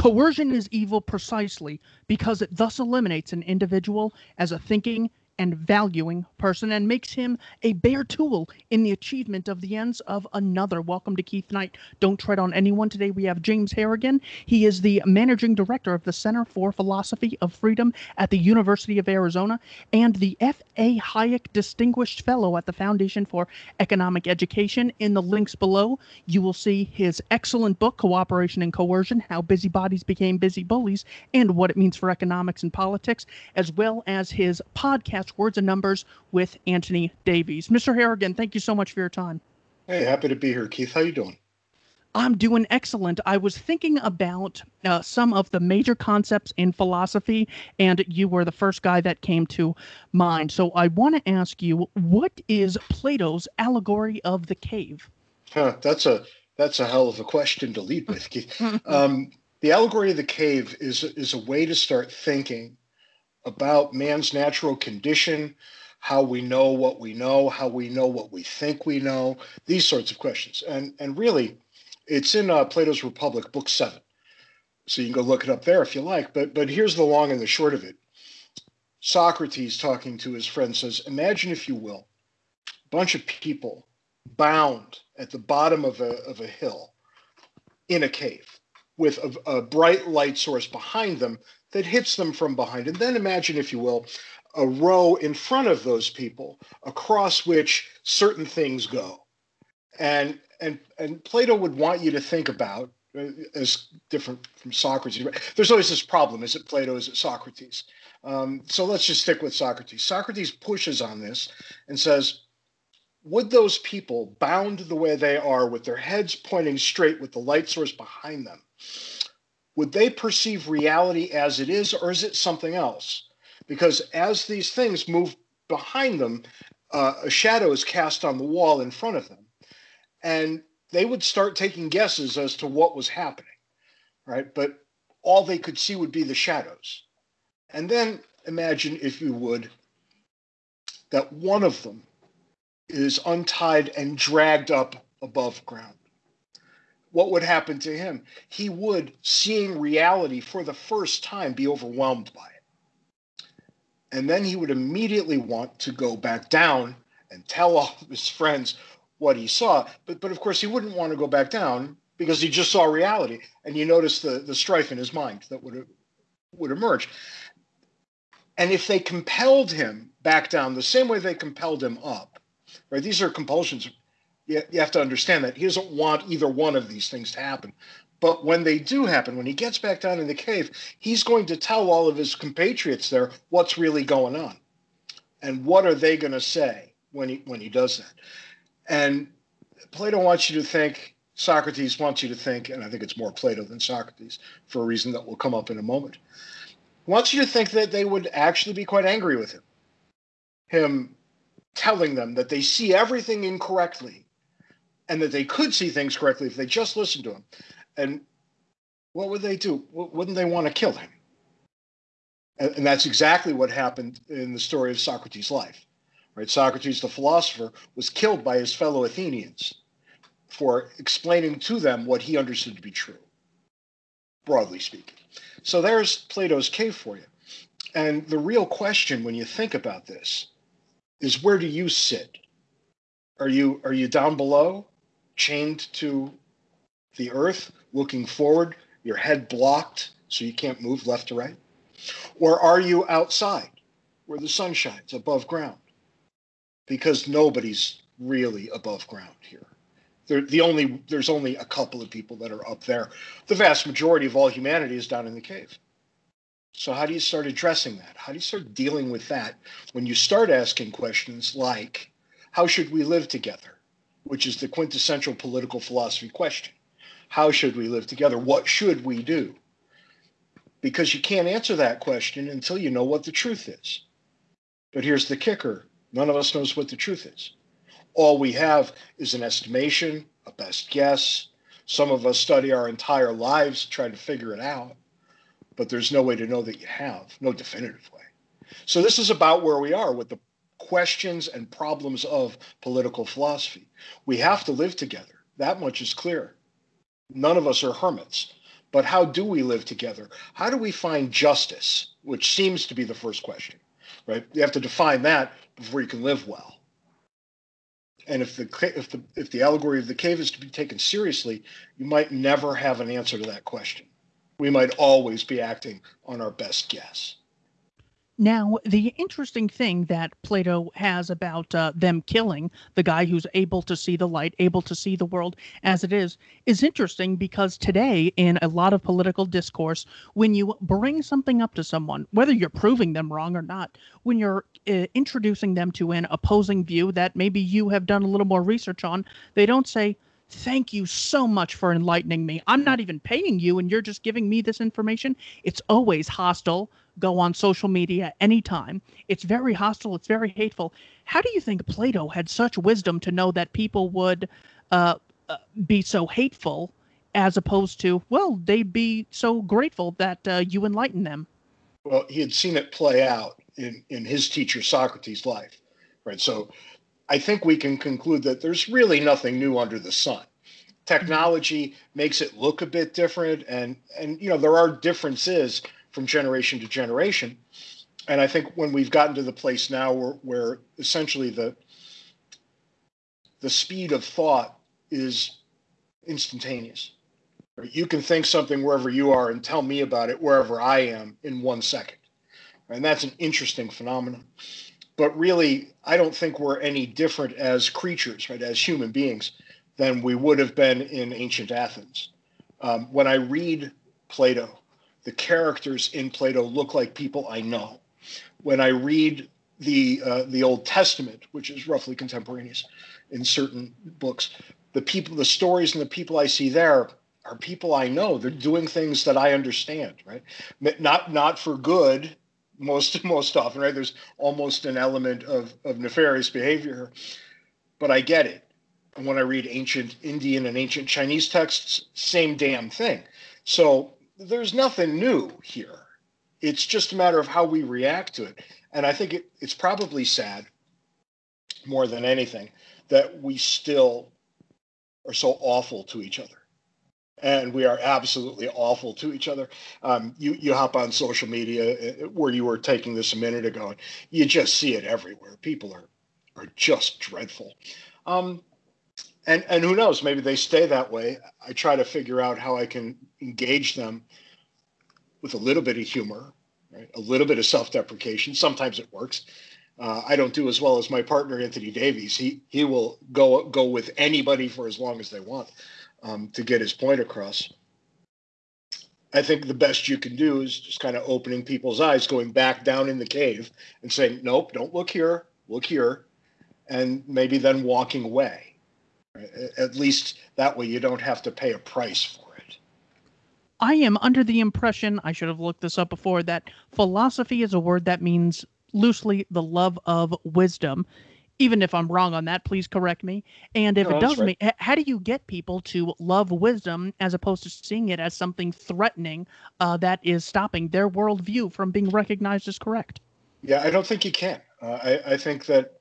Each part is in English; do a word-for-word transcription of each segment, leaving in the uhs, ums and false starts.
Coercion is evil precisely because it thus eliminates an individual as a thinking and valuing person and makes him a bare tool in the achievement of the ends of another. Welcome to Keith Knight. Don't Tread on Anyone. Today we have James Harrigan. He is the managing director of the Center for Philosophy of Freedom at the University of Arizona and the F A. Hayek Distinguished Fellow at the Foundation for Economic Education. In the links below, you will see his excellent book, Cooperation and Coercion, How Busybodies Became Busy Bullies, and What It Means for Economics and Politics, as well as his podcast, Words and Numbers, with Anthony Davies. Mister Harrigan, thank you so much for your time. Hey, happy to be here, Keith. How you doing? I'm doing excellent. I was thinking about uh, some of the major concepts in philosophy, and you were the first guy that came to mind. So I want to ask you, what is Plato's allegory of the cave? Huh, that's a that's a hell of a question to lead with, Keith. um, the allegory of the cave is is a way to start thinking about man's natural condition, how we know what we know, how we know what we think we know, these sorts of questions. And and really, it's in uh, Plato's Republic, book seven. So you can go look it up there if you like. But but here's the long and the short of it. Socrates, talking to his friend, says, imagine, if you will, a bunch of people bound at the bottom of a, of a hill in a cave with a, a bright light source behind them that hits them from behind. And then imagine, if you will, a row in front of those people across which certain things go. And and and Plato would want you to think about, uh, as different from Socrates, there's always this problem. Is it Plato? Is it Socrates? Um, so let's just stick with Socrates. Socrates pushes on this and says, would those people, bound the way they are with their heads pointing straight with the light source behind them, would they perceive reality as it is, or is it something else? Because as these things move behind them, uh, a shadow is cast on the wall in front of them. And they would start taking guesses as to what was happening, right? But all they could see would be the shadows. And then imagine, if you would, that one of them is untied and dragged up above ground. What would happen to him? He would, seeing reality for the first time, be overwhelmed by it. And then he would immediately want to go back down and tell all of his friends what he saw. But, but of course, he wouldn't want to go back down because he just saw reality. And you notice the, the strife in his mind that would, would emerge. And if they compelled him back down the same way they compelled him up, right? These are compulsions. You, you have to understand that he doesn't want either one of these things to happen. But when they do happen, when he gets back down in the cave, he's going to tell all of his compatriots there what's really going on. And what are they going to say when he when he does that? And Plato wants you to think, Socrates wants you to think, and I think it's more Plato than Socrates for a reason that will come up in a moment, wants you to think that they would actually be quite angry with him. Him telling them that they see everything incorrectly and that they could see things correctly if they just listened to him. And what would they do? Wouldn't they want to kill him? And, and that's exactly what happened in the story of Socrates' life. Right? Socrates, the philosopher, was killed by his fellow Athenians for explaining to them what he understood to be true, broadly speaking. So there's Plato's cave for you. And the real question when you think about this is, where do you sit? Are you are you down below, chained to the earth, looking forward, your head blocked so you can't move left to right? Or are you outside where the sun shines above ground? Because nobody's really above ground here. They're the only, there's only a couple of people that are up there. The vast majority of all humanity is down in the cave. So how do you start addressing that? How do you start dealing with that when you start asking questions like, how should we live together? Which is the quintessential political philosophy question. How should we live together? What should we do? Because you can't answer that question until you know what the truth is. But here's the kicker. None of us knows what the truth is. All we have is an estimation, a best guess. Some of us study our entire lives trying to figure it out. But there's no way to know that you have, no definitive way. So this is about where we are with the questions and problems of political philosophy. We have to live together. That much is clear. None of us are hermits. but how do we live together? How do we find justice, which seems to be the first question, right? You have to define that before you can live well. And if the if the if the allegory of the cave is to be taken seriously, you might never have an answer to that question. We might always be acting on our best guess. Now, the interesting thing that Plato has about uh, them killing the guy who's able to see the light, able to see the world as it is, is interesting because today, in a lot of political discourse, when you bring something up to someone, whether you're proving them wrong or not, when you're uh, introducing them to an opposing view that maybe you have done a little more research on, they don't say, "Thank you so much for enlightening me. I'm not even paying you and you're just giving me this information." It's always hostile. Go on social media anytime. It's very hostile. It's very hateful. How do you think Plato had such wisdom to know that people would uh, uh, be so hateful as opposed to, well, they'd be so grateful that uh, you enlighten them? Well, he had seen it play out in, in his teacher Socrates' life, right? So I think we can conclude that there's really nothing new under the sun. Technology makes it look a bit different, and and you know there are differences from generation to generation. And I think when we've gotten to the place now where, where essentially the the speed of thought is instantaneous. You can think something wherever you are and tell me about it wherever I am in one second. And that's an interesting phenomenon. But really, I don't think we're any different as creatures, right, as human beings, than we would have been in ancient Athens. Um, when I read Plato, the characters in Plato look like people I know. When I read the uh, the Old Testament, which is roughly contemporaneous in certain books, the people, the stories and the people I see there are people I know. They're doing things that I understand, right? Not not for good most most often, right? There's almost an element of, of nefarious behavior, but I get it. And when I read ancient Indian and ancient Chinese texts, same damn thing. So there's nothing new here. It's just a matter of how we react to it. And I think it, it's probably sad, more than anything, that we still are so awful to each other. And we are absolutely awful to each other. Um, you, you hop on social media where you were taking this a minute ago, and you just see it everywhere. People are, are just dreadful. Um, And and who knows, maybe they stay that way. I try to figure out how I can engage them with a little bit of humor, right? A little bit of self-deprecation. Sometimes it works. Uh, I don't do as well as my partner, Anthony Davies. He he will go go with anybody for as long as they want um, to get his point across. I think the best you can do is just kind of opening people's eyes, going back down in the cave and saying, nope, don't look here, look here, and maybe then walking away. At least that way you don't have to pay a price for it. I am under the impression, I should have looked this up before, that philosophy is a word that means loosely the love of wisdom. Even if I'm wrong on that, please correct me. And if No, it that's does right. mean, how do you get people to love wisdom as opposed to seeing it as something threatening uh, that is stopping their worldview from being recognized as correct? Yeah, I don't think you can. Uh, I, I think that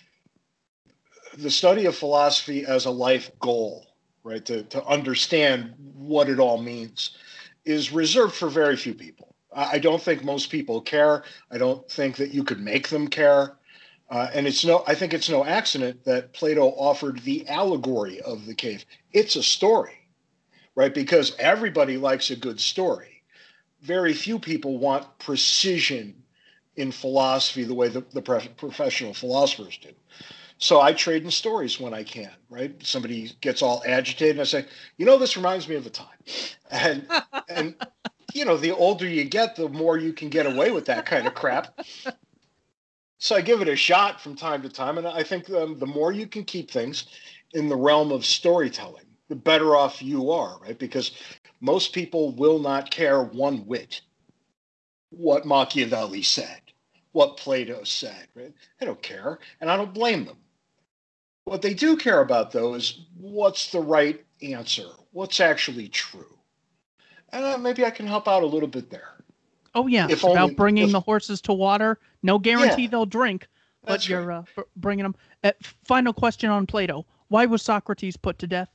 the study of philosophy as a life goal, right, to, to understand what it all means, is reserved for very few people. I don't think most people care. I don't think that you could make them care. Uh, and it's no, I think it's no accident that Plato offered the allegory of the cave. It's a story, right? Because everybody likes a good story. Very few people want precision in philosophy the way the, the professional philosophers do. So I trade in stories when I can, right? Somebody gets all agitated and I say, you know, this reminds me of a time. And, and you know, the older you get, the more you can get away with that kind of crap. So I give it a shot from time to time. And I think um, the more you can keep things in the realm of storytelling, the better off you are, right? Because most people will not care one whit what Machiavelli said, what Plato said, right? They don't care, and I don't blame them. What they do care about, though, is what's the right answer? What's actually true? And uh, maybe I can help out a little bit there. Oh, yeah. If About only, bringing if, the horses to water. No guarantee yeah, they'll drink, but that's you're right. uh, b- bringing them. Uh, final question on Plato. Why was Socrates put to death?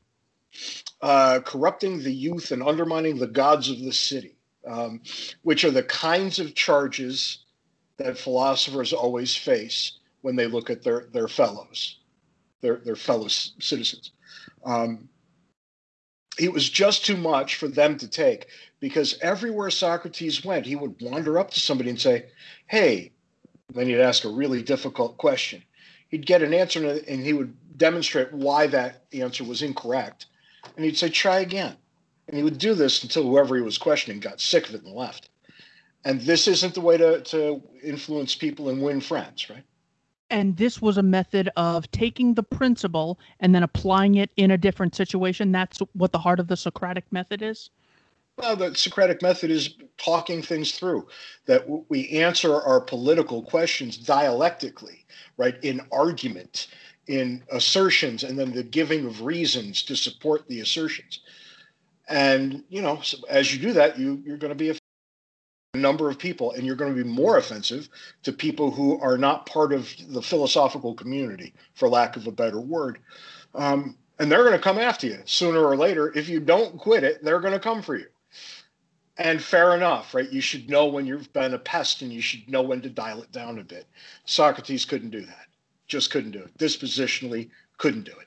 uh, corrupting the youth and undermining the gods of the city, um, which are the kinds of charges that philosophers always face when they look at their, their fellows, their, their fellow citizens. Um, it was just too much for them to take, because everywhere Socrates went, he would wander up to somebody and say, hey, then he'd ask a really difficult question. He'd get an answer and he would demonstrate why that answer was incorrect. And he'd say, try again. And he would do this until whoever he was questioning got sick of it and left. And this isn't the way to, to influence people and win friends, right? And this was a method of taking the principle and then applying it in a different situation. That's what the heart of the Socratic method is? Well, the Socratic method is talking things through, that we answer our political questions dialectically, right, in argument, in assertions, and then the giving of reasons to support the assertions. And, you know, as you do that, you, you're going to be a number of people, and you're going to be more offensive to people who are not part of the philosophical community, for lack of a better word. Um, and they're going to come after you sooner or later. If you don't quit it, they're going to come for you. And fair enough, right? You should know when you've been a pest, and you should know when to dial it down a bit. Socrates couldn't do that. Just couldn't do it. Dispositionally, couldn't do it.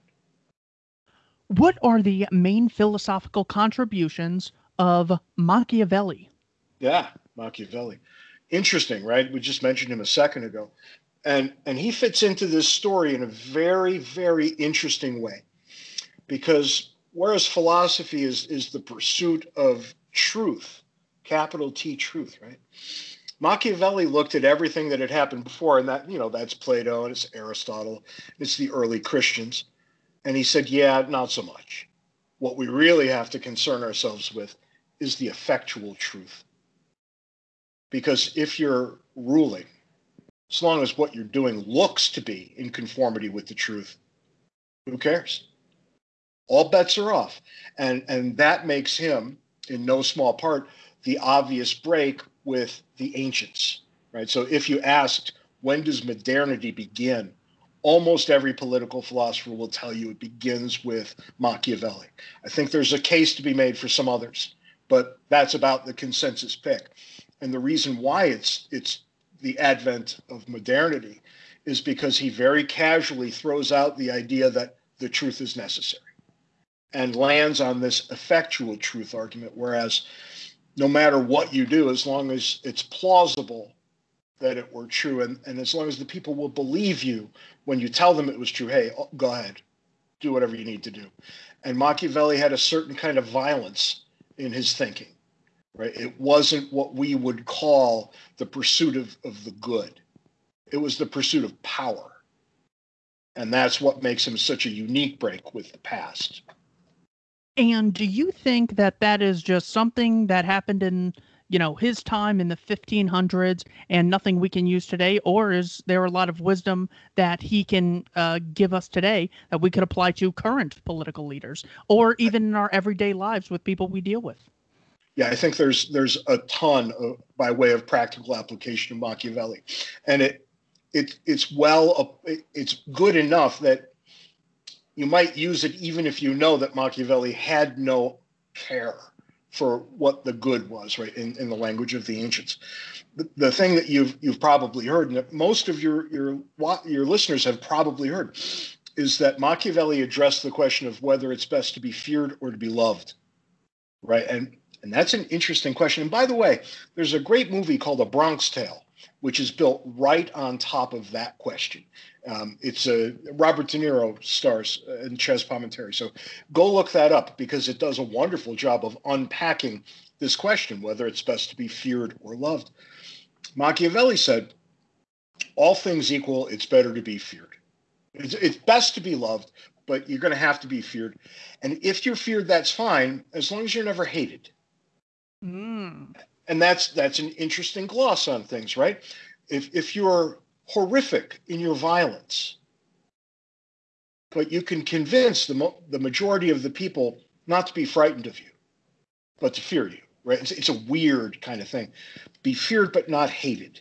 What are the main philosophical contributions of Machiavelli? Yeah, Machiavelli. Interesting, right? We just mentioned him a second ago. And, and he fits into this story in a very, very interesting way. Because whereas philosophy is, is the pursuit of truth, capital T truth, right? Machiavelli looked at everything that had happened before, and that, you know, that's Plato and it's Aristotle, it's the early Christians. And he said, yeah, not so much. What we really have to concern ourselves with is the effectual truth. Because if you're ruling, as long as what you're doing looks to be in conformity with the truth, who cares? All bets are off. And, and that makes him, in no small part, the obvious break with the ancients, right? So if you asked, when does modernity begin? Almost every political philosopher will tell you it begins with Machiavelli. I think there's a case to be made for some others, but that's about the consensus pick. And the reason why it's it's the advent of modernity is because he very casually throws out the idea that the truth is necessary and lands on this effectual truth argument, whereas no matter what you do, as long as it's plausible that it were true, and, and as long as the people will believe you when you tell them it was true, hey, go ahead, do whatever you need to do. And Machiavelli had a certain kind of violence in his thinking, right? It wasn't what we would call the pursuit of, of the good. It was the pursuit of power. And that's what makes him such a unique break with the past. And do you think that that is just something that happened in, you know, his time in the fifteen hundreds and nothing we can use today? Or is there a lot of wisdom that he can uh, give us today that we could apply to current political leaders or even in our everyday lives with people we deal with? Yeah, I think there's there's a ton of, by way of practical application of Machiavelli. And it it it's well, it's good enough that you might use it even if you know that Machiavelli had no care for what the good was, right, in, in the language of the ancients. The, the thing that you've you've probably heard, and that most of your, your, your listeners have probably heard, is that Machiavelli addressed the question of whether it's best to be feared or to be loved, right? And, and that's an interesting question. And by the way, there's a great movie called A Bronx Tale, which is built right on top of that question. Um, it's a Robert De Niro stars in Chez Palminteri. So go look that up because it does a wonderful job of unpacking this question, whether it's best to be feared or loved. Machiavelli said, all things equal, it's better to be feared. It's, it's best to be loved, but you're going to have to be feared. And if you're feared, that's fine, as long as you're never hated. Mm. And that's that's an interesting gloss on things, right? If if you're horrific in your violence, but you can convince the mo- the majority of the people not to be frightened of you, but to fear you, right? It's, it's a weird kind of thing. Be feared but not hated.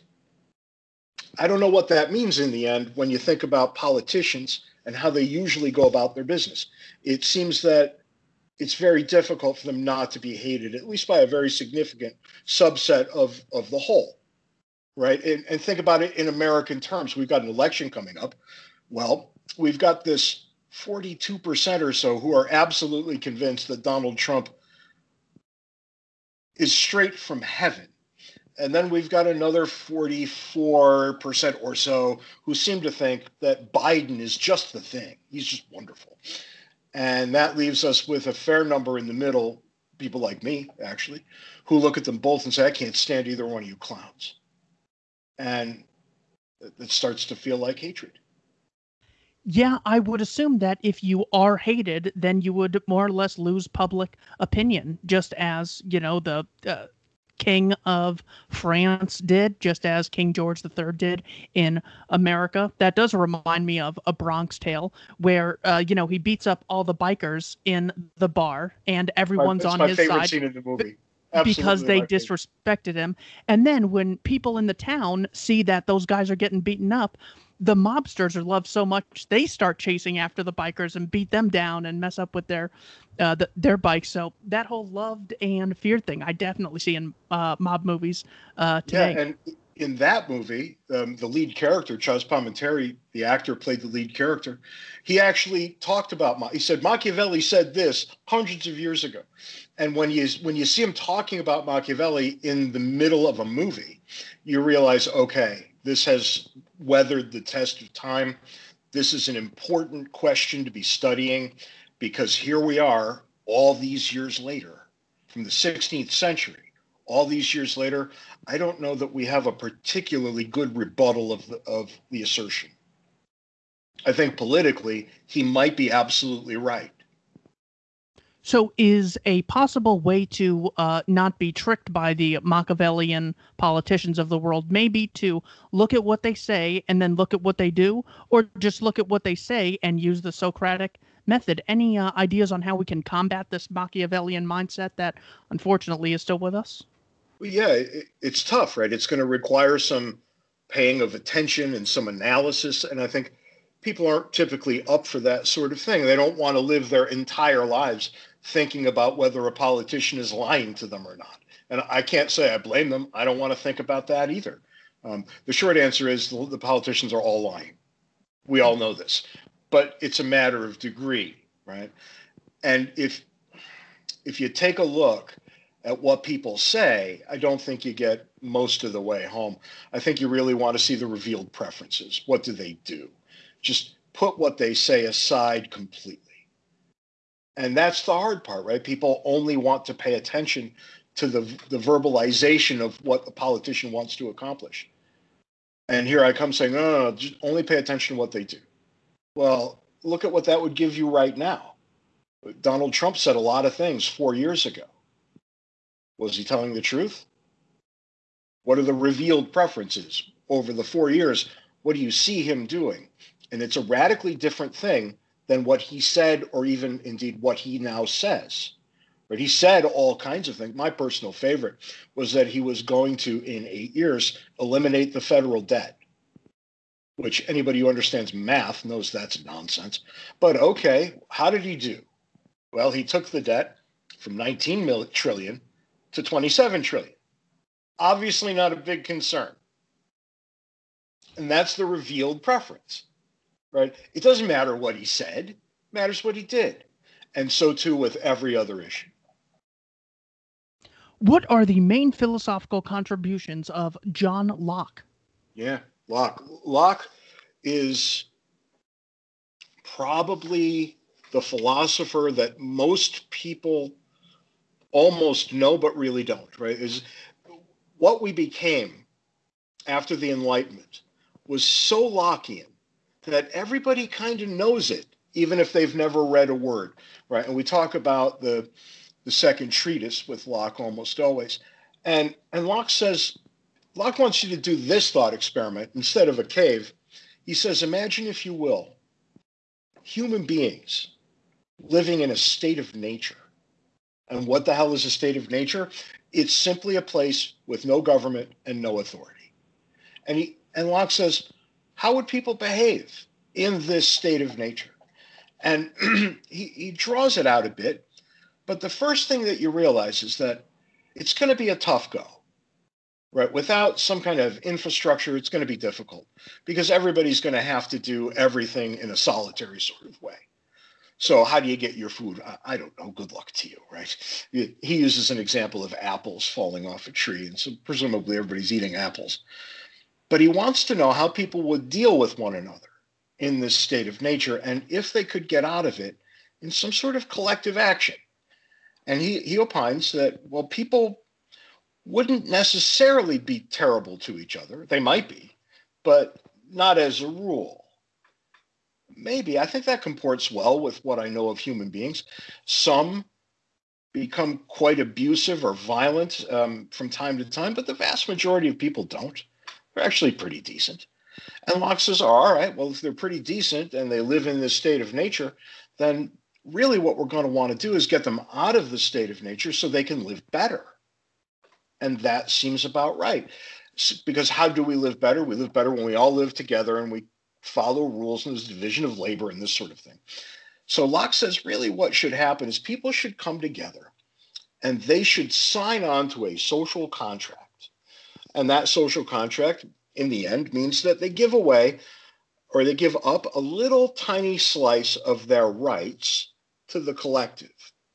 I don't know what that means in the end when you think about politicians and how they usually go about their business. It seems that it's very difficult for them not to be hated, at least by a very significant subset of, of the whole, right? And, and think about it in American terms. We've got an election coming up. Well, we've got this forty-two percent or so who are absolutely convinced that Donald Trump is straight from heaven. And then we've got another forty-four percent or so who seem to think that Biden is just the thing. He's just wonderful. And that leaves us with a fair number in the middle, people like me, actually, who look at them both and say, I can't stand either one of you clowns. And it starts to feel like hatred. Yeah, I would assume that if you are hated, then you would more or less lose public opinion, just as, you know, the uh, King of France did, just as King George the Third did in America. That does remind me of A Bronx Tale, where, uh, you know, he beats up all the bikers in the bar and everyone's It's on my his favorite side scene in the movie. because Absolutely they my favorite. disrespected him. And then when people in the town see that those guys are getting beaten up, the mobsters are loved so much they start chasing after the bikers and beat them down and mess up with their uh, the, their bikes. So that whole loved and feared thing, I definitely see in uh, mob movies uh, today. Yeah, and in that movie, um, the lead character, Charles Palminteri, the actor played the lead character, he actually talked about, Ma- he said, Machiavelli said this hundreds of years ago. And when you, when you see him talking about Machiavelli in the middle of a movie, you realize, okay, this has weathered the test of time. This is an important question to be studying, because here we are all these years later, from the sixteenth century, all these years later, I don't know that we have a particularly good rebuttal of the, of the assertion. I think politically, he might be absolutely right. So is a possible way to uh, not be tricked by the Machiavellian politicians of the world maybe to look at what they say and then look at what they do, or just look at what they say and use the Socratic method? Any uh, ideas on how we can combat this Machiavellian mindset that unfortunately is still with us? Well, yeah, it, it's tough, right? It's going to require some paying of attention and some analysis. And I think people aren't typically up for that sort of thing. They don't want to live their entire lives thinking about whether a politician is lying to them or not. And I can't say I blame them. I don't want to think about that either. Um, the short answer is the, the politicians are all lying. We all know this, but it's a matter of degree, right? And if if you take a look at what people say, I don't think you get most of the way home. I think you really want to see the revealed preferences. What do they do? Just put what they say aside completely. And that's the hard part, right? People only want to pay attention to the, the verbalization of what the politician wants to accomplish. And here I come saying, no, no, no, just only pay attention to what they do. Well, look at what that would give you right now. Donald Trump said a lot of things four years ago. Was he telling the truth? What are the revealed preferences over the four years? What do you see him doing? And it's a radically different thing than what he said, or even indeed what he now says. But he said all kinds of things. My personal favorite was that he was going to, in eight years, eliminate the federal debt, which anybody who understands math knows that's nonsense. But okay, how did he do? Well, he took the debt from nineteen trillion to twenty-seven trillion. Obviously not a big concern. And that's the revealed preference, right? It doesn't matter what he said, it matters what he did. And so too with every other issue. What are the main philosophical contributions of John Locke? Yeah, Locke. Locke is probably the philosopher that most people almost know but really don't, right? Is what we became after the Enlightenment was so Lockean that everybody kind of knows it, even if they've never read a word, right? And we talk about the the second treatise with Locke almost always. And, and Locke says, Locke wants you to do this thought experiment instead of a cave. He says, imagine, if you will, human beings living in a state of nature. And what the hell is a state of nature? It's simply a place with no government and no authority. And he and Locke says, how would people behave in this state of nature? And he, he draws it out a bit But the first thing that you realize is that it's going to be a tough go, right? Without some kind of infrastructure, it's going to be difficult because everybody's going to have to do everything in a solitary sort of way. So how do you get your food? I, I don't know. Good luck to you, right? He uses an example of apples falling off a tree, and so presumably everybody's eating apples. But he wants to know how people would deal with one another in this state of nature, and if they could get out of it in some sort of collective action. And he, he opines that, well, people wouldn't necessarily be terrible to each other. They might be, but not as a rule. Maybe. I think that comports well with what I know of human beings. Some become quite abusive or violent um, from time to time, but the vast majority of people don't. They're actually pretty decent. And Locke says, oh, all right, well, if they're pretty decent and they live in this state of nature, then really what we're going to want to do is get them out of the state of nature so they can live better. And that seems about right. Because how do we live better? We live better when we all live together and we follow rules and there's division of labor and this sort of thing. So Locke says really what should happen is people should come together and they should sign on to a social contract. And that social contract, in the end, means that they give away or they give up a little tiny slice of their rights to the collective.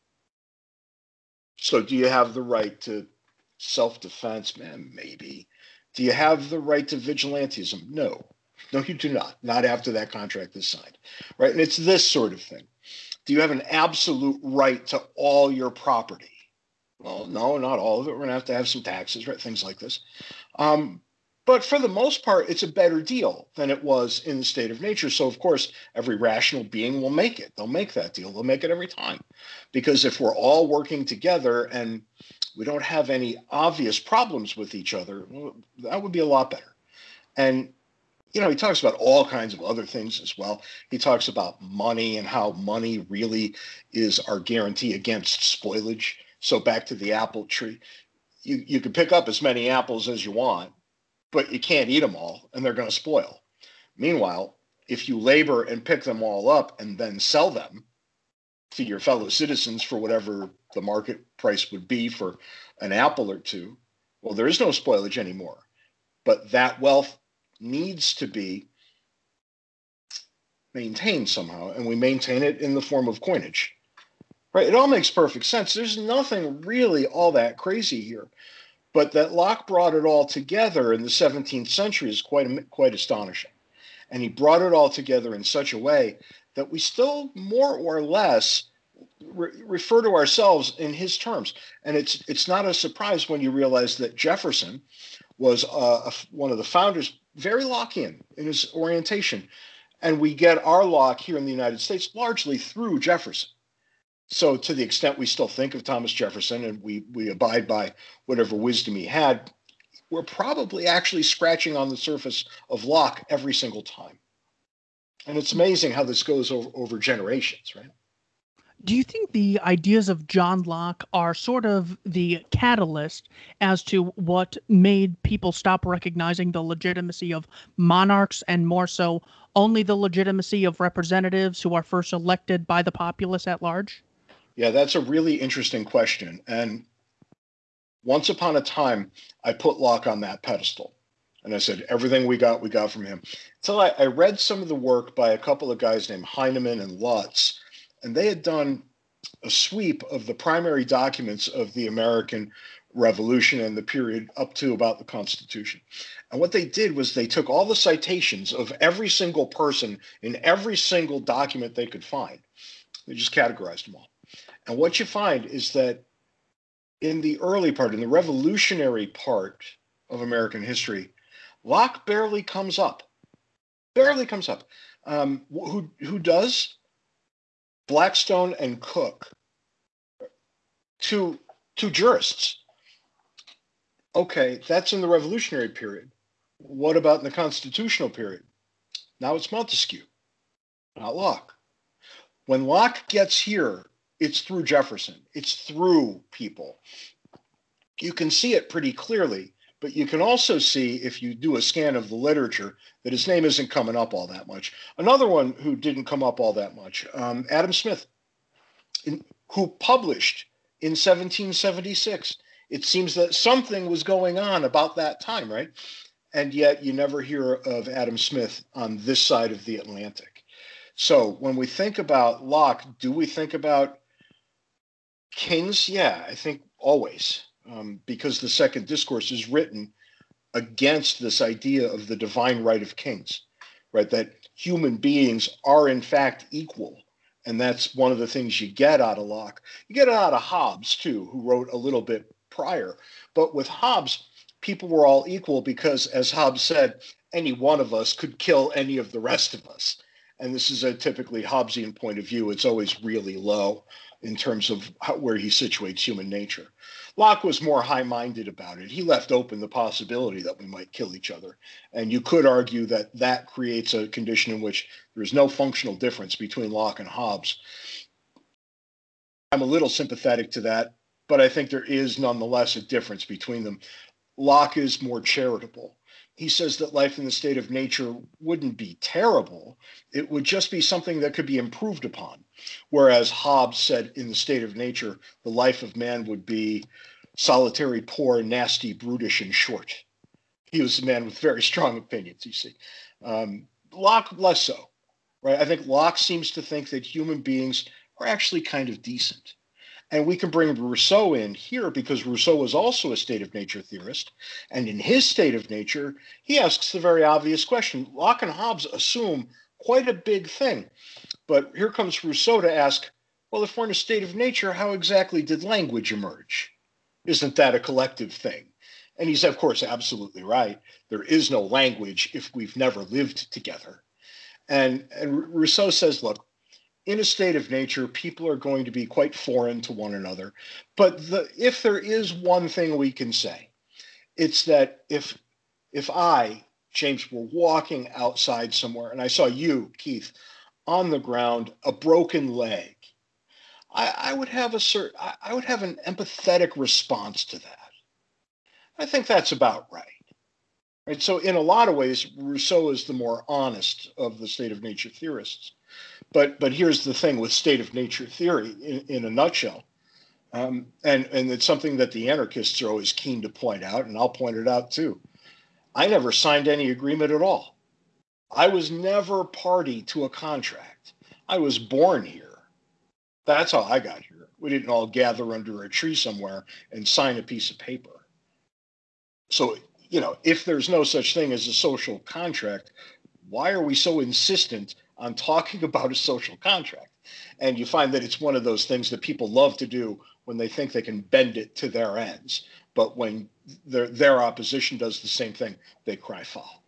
So do you have the right to self-defense? Man, maybe. Do you have the right to vigilantism? No. No, you do not. Not after that contract is signed. Right? And it's this sort of thing. Do you have an absolute right to all your property? Well, no, not all of it. We're going to have to have some taxes, right? Things like this. Um, but for the most part, it's a better deal than it was in the state of nature. So, of course, every rational being will make it. They'll make that deal. They'll make it every time. Because if we're all working together and we don't have any obvious problems with each other, well, that would be a lot better. And, you know, he talks about all kinds of other things as well. He talks about money and how money really is our guarantee against spoilage. So back to the apple tree, you, you can pick up as many apples as you want, but you can't eat them all and they're going to spoil. Meanwhile, if you labor and pick them all up and then sell them to your fellow citizens for whatever the market price would be for an apple or two, well, there is no spoilage anymore. But that wealth needs to be maintained somehow, and we maintain it in the form of coinage. Right? It all makes perfect sense. There's nothing really all that crazy here. But that Locke brought it all together in the seventeenth century is quite, quite astonishing. And he brought it all together in such a way that we still more or less re- refer to ourselves in his terms. And it's, it's not a surprise when you realize that Jefferson was uh, a, one of the founders, very Lockean in his orientation. And we get our Locke here in the United States largely through Jefferson. So to the extent we still think of Thomas Jefferson and we, we abide by whatever wisdom he had, we're probably actually scratching on the surface of Locke every single time. And it's amazing how this goes over, over generations, right? Do you think the ideas of John Locke are sort of the catalyst as to what made people stop recognizing the legitimacy of monarchs and more so only the legitimacy of representatives who are first elected by the populace at large? Yeah, that's a really interesting question. And once upon a time, I put Locke on that pedestal. And I said, everything we got, we got from him. Until I, I read some of the work by a couple of guys named Heinemann and Lutz, and they had done a sweep of the primary documents of the American Revolution and the period up to about the Constitution. And what they did was they took all the citations of every single person in every single document they could find. They just categorized them all. And what you find is that in the early part, in the revolutionary part of American history, Locke barely comes up. Barely comes up. Um, who, who does? Blackstone and Coke. Two, two jurists. Okay, that's in the revolutionary period. What about in the constitutional period? Now it's Montesquieu, not Locke. When Locke gets here, it's through Jefferson. It's through people. You can see it pretty clearly, but you can also see, if you do a scan of the literature, that his name isn't coming up all that much. Another one who didn't come up all that much, um, Adam Smith. In, who published in seventeen seventy-six. It seems that something was going on about that time, right? And yet you never hear of Adam Smith on this side of the Atlantic. So when we think about Locke, do we think about kings? Yeah, I think always, um, because the Second Discourse is written against this idea of the divine right of kings, right? That human beings are in fact equal. And that's one of the things you get out of Locke. You get it out of Hobbes, too, who wrote a little bit prior. But with Hobbes, people were all equal because, as Hobbes said, any one of us could kill any of the rest of us. And this is a typically Hobbesian point of view. It's always really low in terms of how, where he situates human nature. Locke was more high-minded about it. He left open the possibility that we might kill each other. And you could argue that that creates a condition in which there is no functional difference between Locke and Hobbes. I'm a little sympathetic to that, but I think there is nonetheless a difference between them. Locke is more charitable. He says that life in the state of nature wouldn't be terrible. It would just be something that could be improved upon. Whereas Hobbes said in the state of nature, the life of man would be solitary, poor, nasty, brutish, and short. He was a man with very strong opinions, you see. Um, Locke less so, right? I think Locke seems to think that human beings are actually kind of decent. And we can bring Rousseau in here because Rousseau was also a state of nature theorist. And in his state of nature, he asks the very obvious question. Locke and Hobbes assume quite a big thing. But here comes Rousseau to ask, well, if we're in a state of nature, how exactly did language emerge? Isn't that a collective thing? And he's, of course, absolutely right. There is no language if we've never lived together. And, and Rousseau says, look, in a state of nature, people are going to be quite foreign to one another. But the, if there is one thing we can say, it's that if, if I, James, were walking outside somewhere and I saw you, Keith, on the ground, a broken leg, I, I would have a cert, I, I would have an empathetic response to that. I think that's about right. Right. So in a lot of ways, Rousseau is the more honest of the state of nature theorists. But but here's the thing with state of nature theory in, in a nutshell. Um, and, and it's something that the anarchists are always keen to point out, and I'll point it out too. I never signed any agreement at all. I was never party to a contract. I was born here. That's how I got here. We didn't all gather under a tree somewhere and sign a piece of paper. So, you know, if there's no such thing as a social contract, why are we so insistent on talking about a social contract? And you find that it's one of those things that people love to do when they think they can bend it to their ends. But when their, their opposition does the same thing, they cry foul.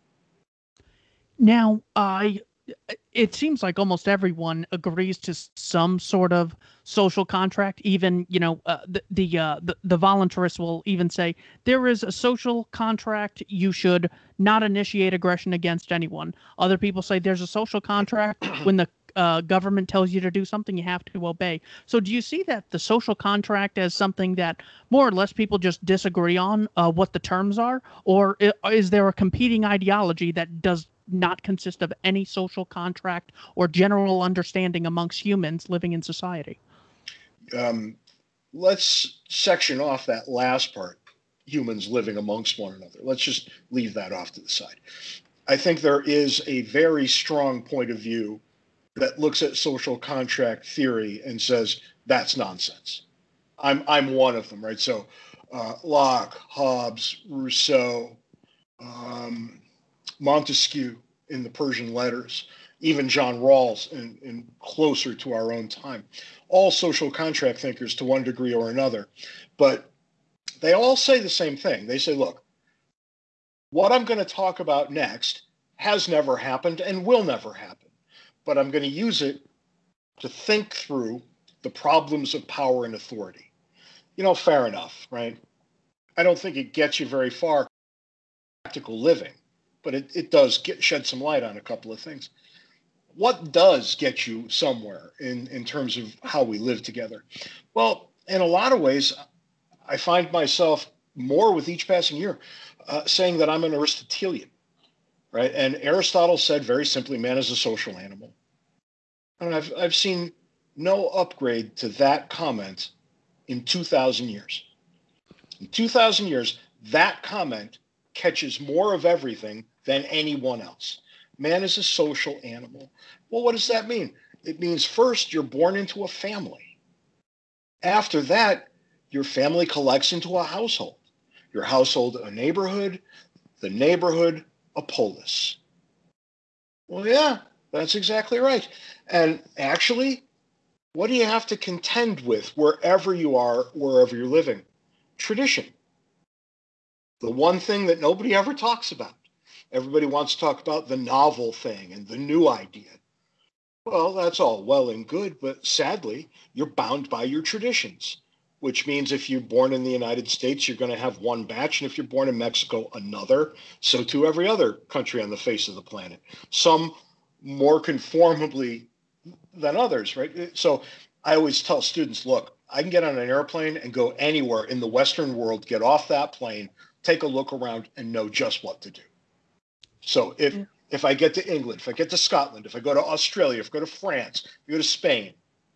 Now, I it seems like almost everyone agrees to some sort of social contract. Even, you know, uh, the the, uh, the the voluntarists will even say there is a social contract. You should not initiate aggression against anyone. Other people say there's a social contract when the uh, government tells you to do something, you have to obey. So do you see that the social contract as something that more or less people just disagree on uh, what the terms are? Or is there a competing ideology that does not consist of any social contract or general understanding amongst humans living in society? Um, let's section off that last part, humans living amongst one another. Let's just leave that off to the side. I think there is a very strong point of view that looks at social contract theory and says, that's nonsense. I'm, I'm one of them, right? So uh, Locke, Hobbes, Rousseau, um, Montesquieu in the Persian Letters, even John Rawls in, in closer to our own time, all social contract thinkers to one degree or another. But they all say the same thing. They say, look, what I'm going to talk about next has never happened and will never happen. But I'm going to use it to think through the problems of power and authority. You know, fair enough, right? I don't think it gets you very far in practical living, but it, it does get, shed some light on a couple of things. What does get you somewhere in, in terms of how we live together? Well, in a lot of ways, I find myself more with each passing year uh, saying that I'm an Aristotelian, right? And Aristotle said very simply, man is a social animal. And I've, I've seen no upgrade to that comment in two thousand years. In two thousand years, that comment catches more of everything than anyone else. Man is a social animal. Well, what does that mean? It means first, you're born into a family. After that, your family collects into a household. Your household, a neighborhood, the neighborhood, a polis. Well, yeah, that's exactly right. And actually, what do you have to contend with wherever you are, wherever you're living? Tradition. The one thing that nobody ever talks about. Everybody wants to talk about the novel thing and the new idea. Well, that's all well and good, but sadly, you're bound by your traditions, which means if you're born in the United States, you're going to have one batch, and if you're born in Mexico, another. So too every other country on the face of the planet. Some more conformably than others, right? So I always tell students, look, I can get on an airplane and go anywhere in the Western world, get off that plane, take a look around, and know just what to do. So if yeah. if I get to England, if I get to Scotland, if I go to Australia, if I go to France, if I go to Spain,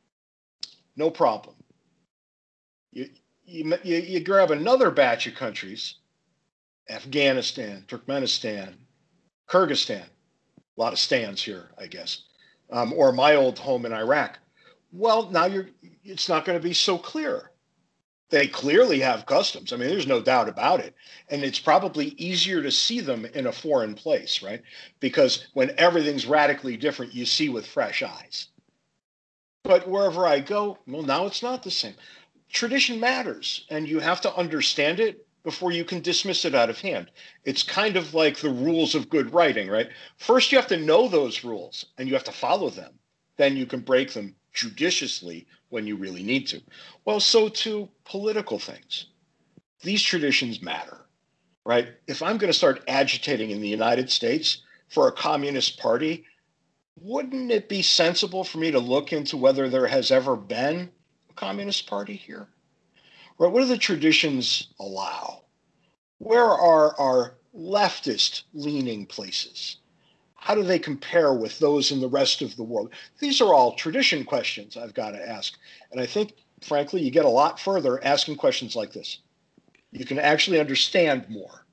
no problem. You, you, you, you grab another batch of countries, Afghanistan, Turkmenistan, Kyrgyzstan, a lot of stands here, I guess, um, or my old home in Iraq. Well, now you're, it's not going to be so clear. They clearly have customs. I mean, there's no doubt about it. And it's probably easier to see them in a foreign place, right? Because when everything's radically different, you see with fresh eyes. But wherever I go, well, now it's not the same. Tradition matters, and you have to understand it before you can dismiss it out of hand. It's kind of like the rules of good writing, right? First, you have to know those rules, and you have to follow them. Then you can break them judiciously when you really need to. Well, so too political things. These traditions matter, right? If I'm going to start agitating in the United States for a communist party, wouldn't it be sensible for me to look into whether there has ever been a communist party here? Right? What do the traditions allow? Where are our leftist leaning places? How do they compare with those in the rest of the world? These are all tradition questions I've got to ask. And I think, frankly, you get a lot further asking questions like this. You can actually understand more.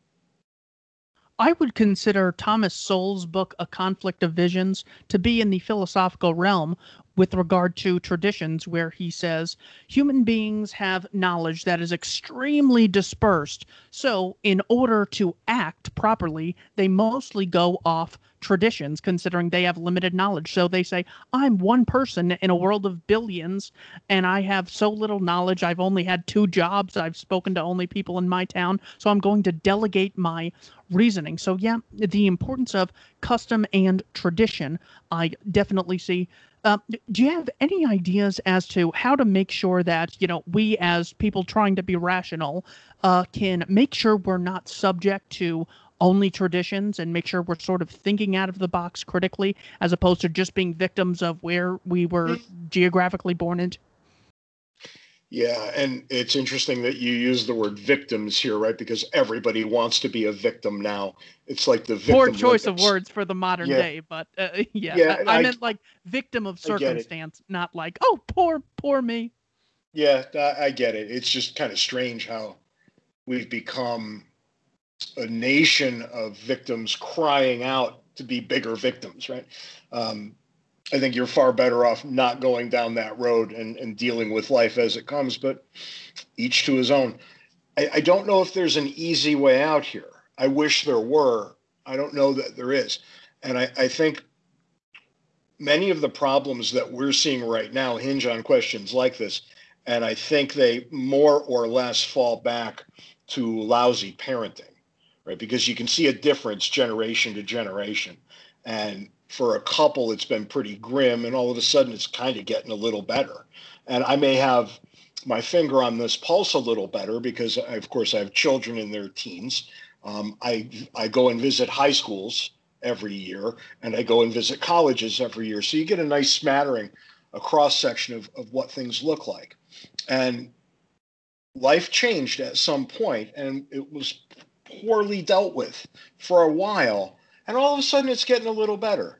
I would consider Thomas Sowell's book, A Conflict of Visions, to be in the philosophical realm with regard to traditions, where he says human beings have knowledge that is extremely dispersed. So in order to act properly, they mostly go off traditions, considering they have limited knowledge. So they say, I'm one person in a world of billions, and I have so little knowledge. I've only had two jobs. I've spoken to only people in my town. So I'm going to delegate my reasoning. So yeah, the importance of custom and tradition, I definitely see. Uh, do you have any ideas as to how to make sure that, you know, we as people trying to be rational uh, can make sure we're not subject to only traditions and make sure we're sort of thinking out of the box critically, as opposed to just being victims of where we were geographically born into? Yeah, and it's interesting that you use the word victims here, right? Because everybody wants to be a victim now. It's like the victim. Poor choice Olympics. of words for the modern yeah. day, but uh, yeah, yeah I, I I, meant like victim of circumstance, it. not like, oh, poor, poor me. Yeah, I, I get it. It's just kind of strange how we've become a nation of victims crying out to be bigger victims, right? Um, I think you're far better off not going down that road and, and dealing with life as it comes, but each to his own. I, I don't know if there's an easy way out here. I wish there were. I don't know that there is. And I, I think many of the problems that we're seeing right now hinge on questions like this. And I think they more or less fall back to lousy parenting, right? Because you can see a difference generation to generation. And for a couple, it's been pretty grim, and all of a sudden it's kind of getting a little better. And I may have my finger on this pulse a little better because, I, of course, I have children in their teens. Um, I I go and visit high schools every year, and I go and visit colleges every year. So you get a nice smattering, a cross-section of, of what things look like. And life changed at some point, and it was poorly dealt with for a while. And all of a sudden, it's getting a little better.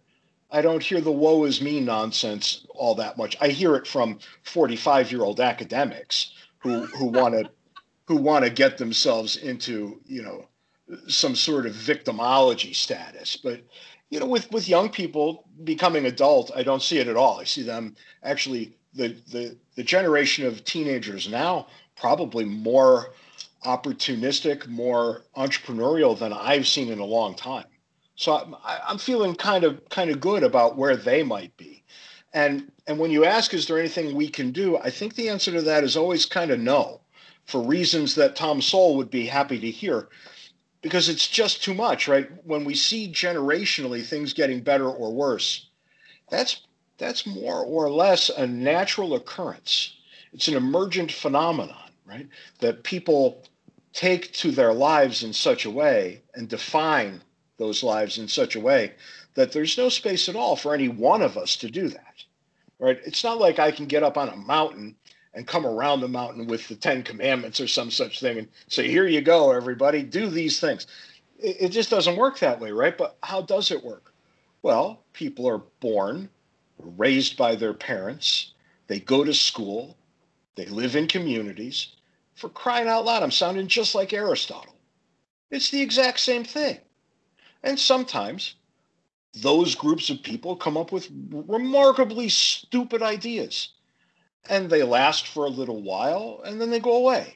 I don't hear the woe is me nonsense all that much. I hear it from forty-five-year-old academics who who want to who want to get themselves into, you know, some sort of victimology status. But, you know, with, with young people becoming adult, I don't see it at all. I see them actually, the, the, the generation of teenagers now, probably more opportunistic, more entrepreneurial than I've seen in a long time. So I'm, I'm feeling kind of kind of good about where they might be. And, and when you ask, is there anything we can do? I think the answer to that is always kind of no, for reasons that Tom Sowell would be happy to hear, because it's just too much, right? When we see generationally things getting better or worse, that's that's more or less a natural occurrence. It's an emergent phenomenon, right? That people take to their lives in such a way and define those lives in such a way that there's no space at all for any one of us to do that, right? It's not like I can get up on a mountain and come around the mountain with the Ten Commandments or some such thing and say, here you go, everybody, do these things. It, it just doesn't work that way, right? But how does it work? Well, people are born, raised by their parents, they go to school, they live in communities. For crying out loud, I'm sounding just like Aristotle. It's the exact same thing. And sometimes those groups of people come up with remarkably stupid ideas, and they last for a little while, and then they go away.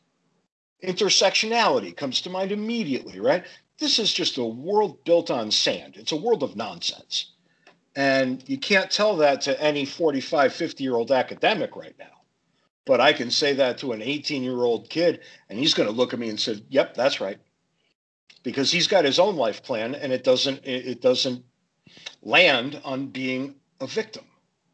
Intersectionality comes to mind immediately, right? This is just a world built on sand. It's a world of nonsense. And you can't tell that to any forty-five, fifty-year-old academic right now. But I can say that to an eighteen-year-old kid, and he's going to look at me and say, yep, that's right. Because he's got his own life plan, and it doesn't it doesn't land on being a victim.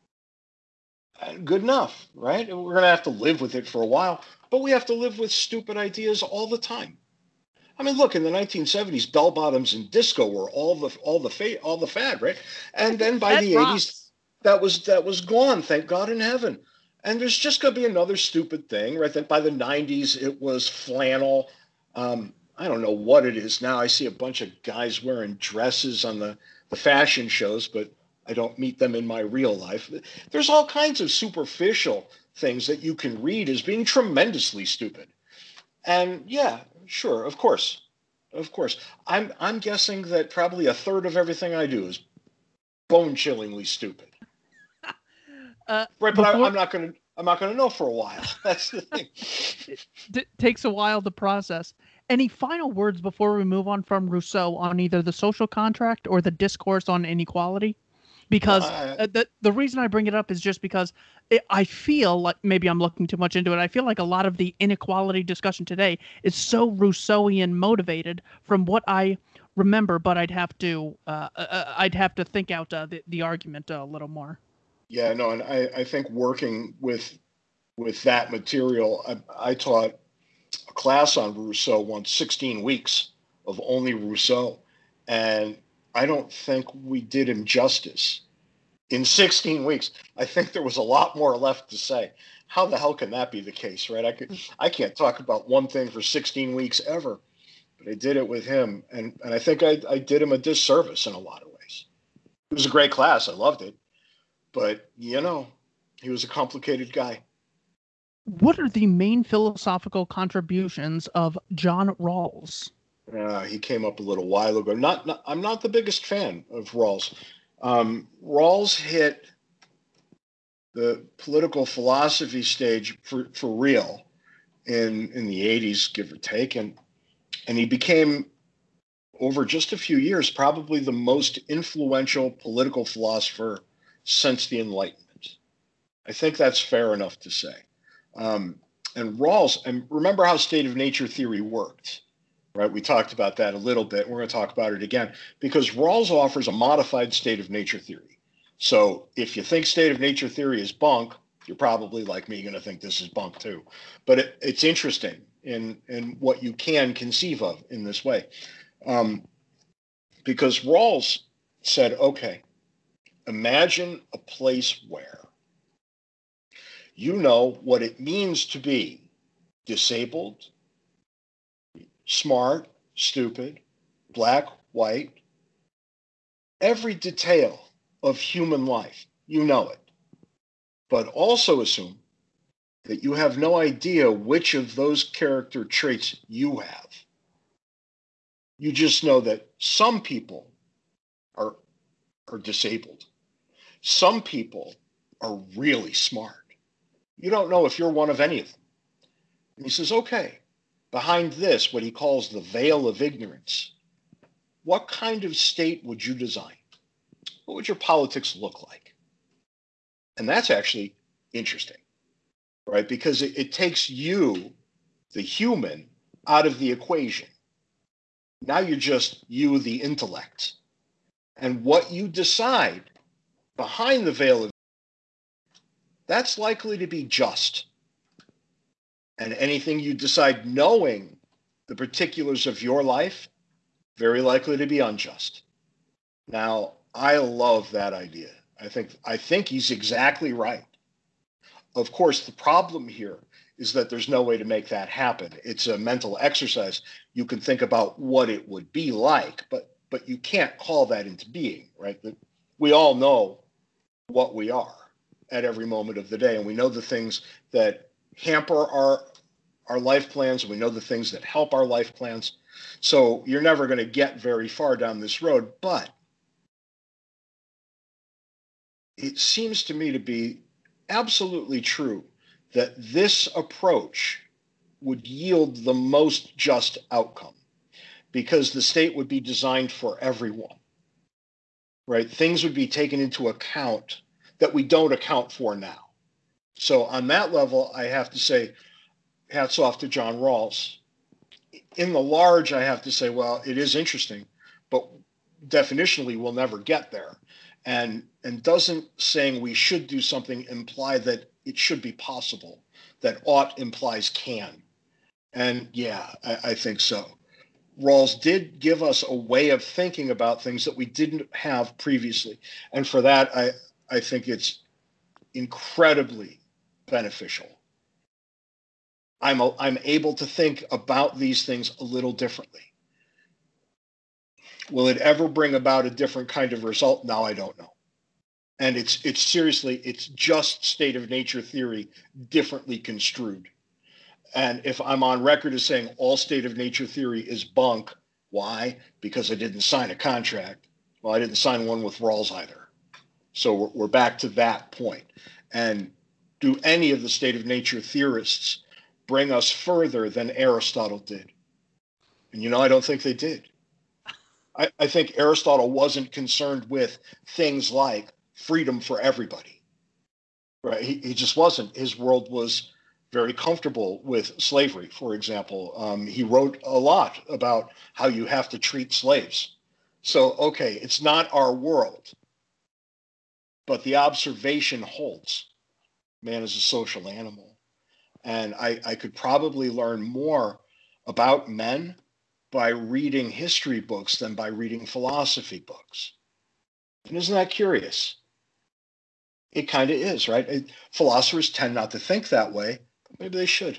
Good enough, right? We're going to have to live with it for a while, but we have to live with stupid ideas all the time. I mean, look, in the nineteen seventies, bell bottoms and disco were all the all the fa- all the fad, right? And then by the eighties, that was that was gone. Thank God in heaven. And there's just going to be another stupid thing, right? That by the nineties, it was flannel. Um, I don't know what it is now. I see a bunch of guys wearing dresses on the, the fashion shows, but I don't meet them in my real life. There's all kinds of superficial things that you can read as being tremendously stupid. And yeah, sure, of course, of course. I'm I'm guessing that probably a third of everything I do is bone-chillingly stupid. Uh, right, but before, I, I'm not going to I'm not going to know for a while. That's the thing. It d- takes a while to process. Any final words before we move on from Rousseau on either the social contract or the discourse on inequality? Because Uh, uh, the the reason I bring it up is just because it, I feel like maybe I'm looking too much into it. I feel like a lot of the inequality discussion today is so Rousseauian motivated from what I remember, but I'd have to uh, uh, I'd have to think out uh, the the argument a little more. yeah, no, and I, I think working with with that material, I, I taught a class on Rousseau once, sixteen weeks of only Rousseau, and I don't think we did him justice. In sixteen weeks, I think there was a lot more left to say. How the hell can that be the case, right? I could, I can't talk about one thing for sixteen weeks ever, but I did it with him, and and I think I, I did him a disservice in a lot of ways. It was a great class. I loved it, but you know, he was a complicated guy. What are the main philosophical contributions of John Rawls? Uh, he came up a little while ago. Not, not I'm not the biggest fan of Rawls. Um, Rawls hit the political philosophy stage for, for real in in the eighties, give or take, and and he became, over just a few years, probably the most influential political philosopher since the Enlightenment. I think that's fair enough to say. Um, and Rawls, and remember how state of nature theory worked, right? We talked about that a little bit. We're going to talk about it again because Rawls offers a modified state of nature theory. So if you think state of nature theory is bunk, you're probably like me going to think this is bunk too. But it, it's interesting in, in what you can conceive of in this way. Um, because Rawls said, okay, imagine a place where you know what it means to be disabled, smart, stupid, black, white, every detail of human life. You know it. But also assume that you have no idea which of those character traits you have. You just know that some people are, are disabled. Some people are really smart. You don't know if you're one of any of them. And he says, okay, behind this, what he calls the veil of ignorance, what kind of state would you design? What would your politics look like? And that's actually interesting, right? Because it, it takes you, the human, out of the equation. Now you're just you, the intellect. And what you decide behind the veil of, that's likely to be just. And anything you decide knowing the particulars of your life, very likely to be unjust. Now, I love that idea. I think I think he's exactly right. Of course, the problem here is that there's no way to make that happen. It's a mental exercise. You can think about what it would be like, but but you can't call that into being, right? We all know what we are at every moment of the day, and we know the things that hamper our our life plans, and we know the things that help our life plans. So you're never going to get very far down this road, but it seems to me to be absolutely true that this approach would yield the most just outcome because the state would be designed for everyone, right? Things would be taken into account that we don't account for now. So on that level, I have to say, hats off to John Rawls. In the large, I have to say, well, it is interesting, but definitionally, we'll never get there. And, and doesn't saying we should do something imply that it should be possible, that ought implies can. And yeah, I, I think so. Rawls did give us a way of thinking about things that we didn't have previously. And for that, I, I think it's incredibly beneficial. I'm, a, I'm able to think about these things a little differently. Will it ever bring about a different kind of result? Now I don't know. And it's it's seriously, it's just state of nature theory differently construed. And if I'm on record as saying all state of nature theory is bunk, why? Because I didn't sign a contract. Well, I didn't sign one with Rawls either. So we're, we're back to that point. And do any of the state of nature theorists bring us further than Aristotle did? And you know, I don't think they did. I, I think Aristotle wasn't concerned with things like freedom for everybody, right? He, he just wasn't. His world was very comfortable with slavery, for example. Um, he wrote a lot about how you have to treat slaves. So, okay, it's not our world, but the observation holds. Man is a social animal. And I, I could probably learn more about men by reading history books than by reading philosophy books. And isn't that curious? It kind of is, right? It, philosophers tend not to think that way, but maybe they should.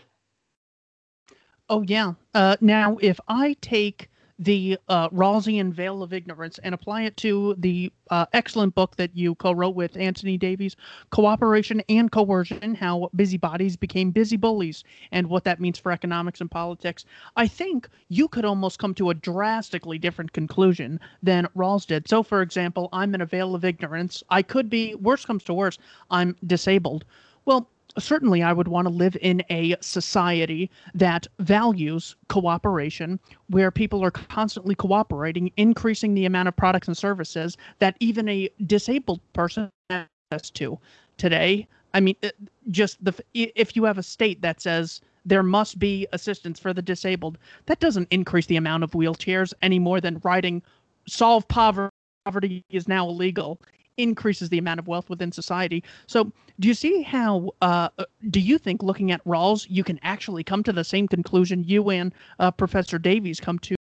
Oh, yeah. Uh, now, if I take the uh, Rawlsian veil of ignorance and apply it to the uh, excellent book that you co-wrote with Anthony Davies, Cooperation and Coercion, How Busybodies Became Busy Bullies, and what that means for economics and politics, I think you could almost come to a drastically different conclusion than Rawls did. So, for example, I'm in a veil of ignorance. I could be, worst comes to worst, I'm disabled. Well, certainly I would want to live in a society that values cooperation, where people are constantly cooperating, increasing the amount of products and services that even a disabled person has access to today. I mean, just the if you have a state that says there must be assistance for the disabled, that doesn't increase the amount of wheelchairs any more than writing solve poverty, poverty is now illegal increases the amount of wealth within society. So do you see how, uh, do you think looking at Rawls, you can actually come to the same conclusion you and uh, Professor Davies come to?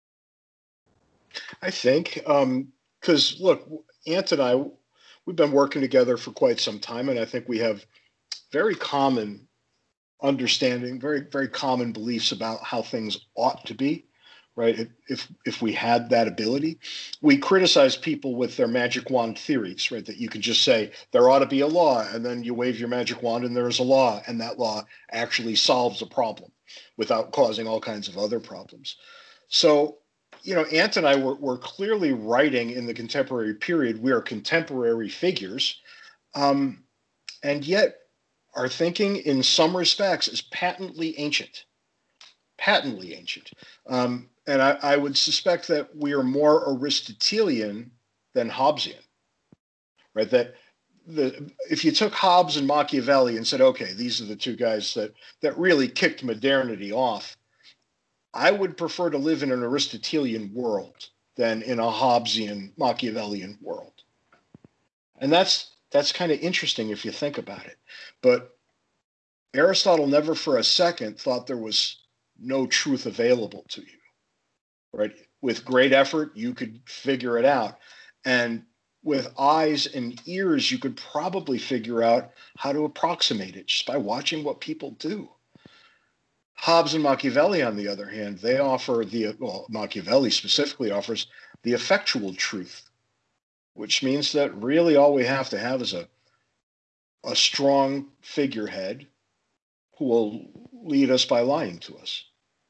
I think, because um, look, Ant and I, we've been working together for quite some time, and I think we have very common understanding, very, very common beliefs about how things ought to be, right? If, if if we had that ability, we criticize people with their magic wand theories, right? That you can just say there ought to be a law, and then you wave your magic wand, and there is a law, and that law actually solves a problem without causing all kinds of other problems. So, you know, Ant and I were, were clearly writing in the contemporary period. We are contemporary figures, um, and yet our thinking, in some respects, is patently ancient. Patently ancient. Um, and I, I would suspect that we are more Aristotelian than Hobbesian, right? That the if you took Hobbes and Machiavelli and said, okay, these are the two guys that that really kicked modernity off, I would prefer to live in an Aristotelian world than in a Hobbesian, Machiavellian world. And that's that's kind of interesting if you think about it. But Aristotle never for a second thought there was no truth available to you, right? With great effort, you could figure it out. And with eyes and ears, you could probably figure out how to approximate it just by watching what people do. Hobbes and Machiavelli, on the other hand, they offer the, well, Machiavelli specifically offers the effectual truth, which means that really all we have to have is a, a strong figurehead who will lead us by lying to us.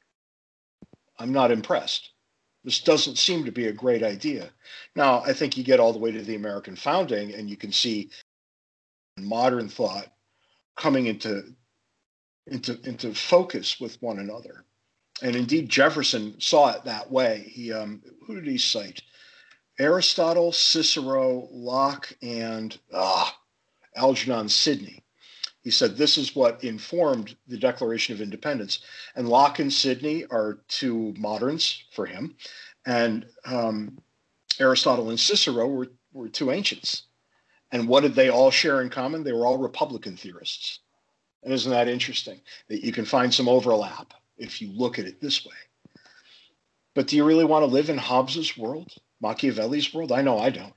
I'm not impressed. This doesn't seem to be a great idea. Now, I think you get all the way to the American founding, and you can see modern thought coming into, into, into focus with one another. And indeed, Jefferson saw it that way. He, um, who did he cite? Aristotle, Cicero, Locke, and ah, Algernon Sidney. He said this is what informed the Declaration of Independence. And Locke and Sidney are two moderns for him. And um, Aristotle and Cicero were, were two ancients. And what did they all share in common? They were all Republican theorists. And isn't that interesting? That you can find some overlap if you look at it this way. But do you really want to live in Hobbes's world? Machiavelli's world? I know I don't.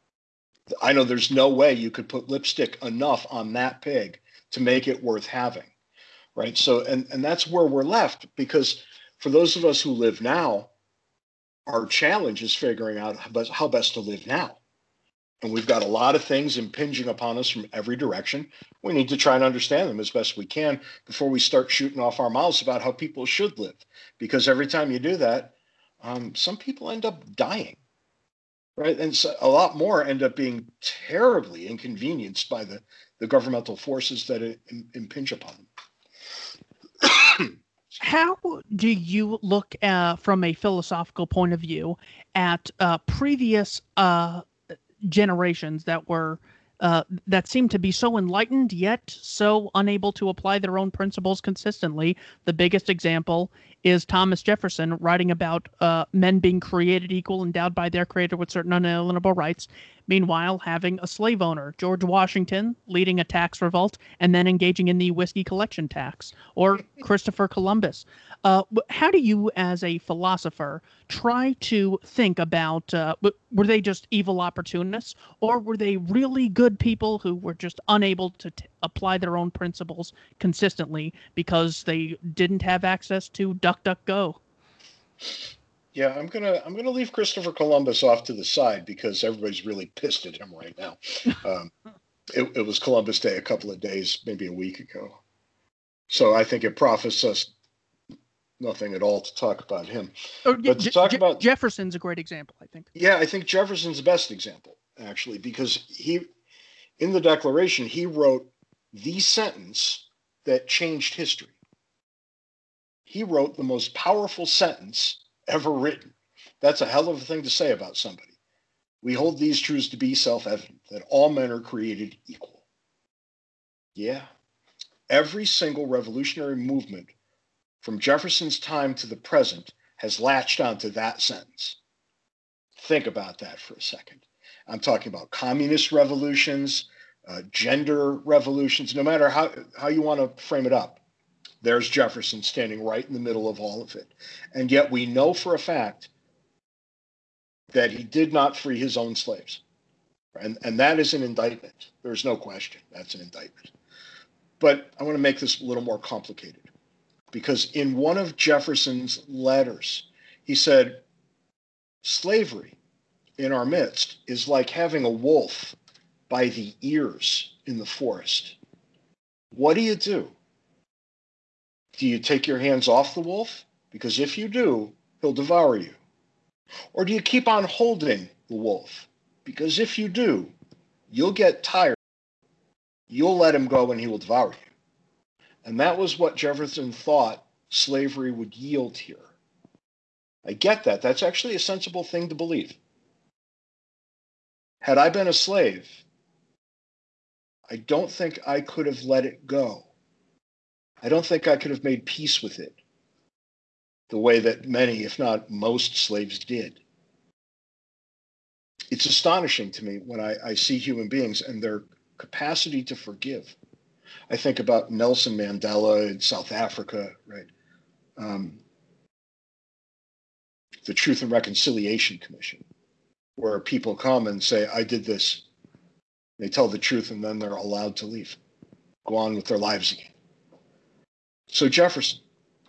I know there's no way you could put lipstick enough on that pig to make it worth having, right? So, and, and that's where we're left, because for those of us who live now, our challenge is figuring out how best, how best to live now. And we've got a lot of things impinging upon us from every direction. We need to try and understand them as best we can before we start shooting off our mouths about how people should live. Because every time you do that, um, some people end up dying. Right. And so a lot more end up being terribly inconvenienced by the, the governmental forces that it, im, impinge upon them. How do you look uh, from a philosophical point of view at uh, previous uh, generations that were uh, that seemed to be so enlightened yet so unable to apply their own principles consistently? The biggest example is Thomas Jefferson writing about uh, men being created equal, endowed by their creator with certain unalienable rights, meanwhile having a slave owner, George Washington, leading a tax revolt and then engaging in the whiskey collection tax, or Christopher Columbus. Uh, how do you, as a philosopher, try to think about, uh, were they just evil opportunists, or were they really good people who were just unable to t- apply their own principles consistently because they didn't have access to DuckDuckGo? Yeah, I'm gonna I'm gonna leave Christopher Columbus off to the side because everybody's really pissed at him right now. Um, it, it was Columbus Day a couple of days, maybe a week ago, so I think it profits us nothing at all to talk about him. Or, but to Je- talk Je- about Jefferson's a great example, I think. Yeah, I think Jefferson's the best example actually, because he, in the Declaration, he wrote the sentence that changed history. He wrote the most powerful sentence ever written. That's a hell of a thing to say about somebody. We hold these truths to be self-evident, that all men are created equal. Yeah. Every single revolutionary movement from Jefferson's time to the present has latched onto that sentence. Think about that for a second. I'm talking about communist revolutions, uh, gender revolutions, no matter how, how you want to frame it up. There's Jefferson standing right in the middle of all of it. And yet we know for a fact that he did not free his own slaves. And, and that is an indictment. There's no question. That's an indictment. But I want to make this a little more complicated, because in one of Jefferson's letters, He said, slavery in our midst is like having a wolf by the ears in the forest. What do you do? Do you take your hands off the wolf? Because if you do, he'll devour you. Or do you keep on holding the wolf? Because if you do, you'll get tired. You'll let him go and he will devour you. And that was what Jefferson thought slavery would yield here. I get that. That's actually a sensible thing to believe. Had I been a slave, I don't think I could have let it go. I don't think I could have made peace with it the way that many, if not most, slaves did. It's astonishing to me when I, I see human beings and their capacity to forgive. I think about Nelson Mandela in South Africa, right? Um, the Truth and Reconciliation Commission, where people come and say, I did this. They tell the truth and then they're allowed to leave, go on with their lives again. So Jefferson,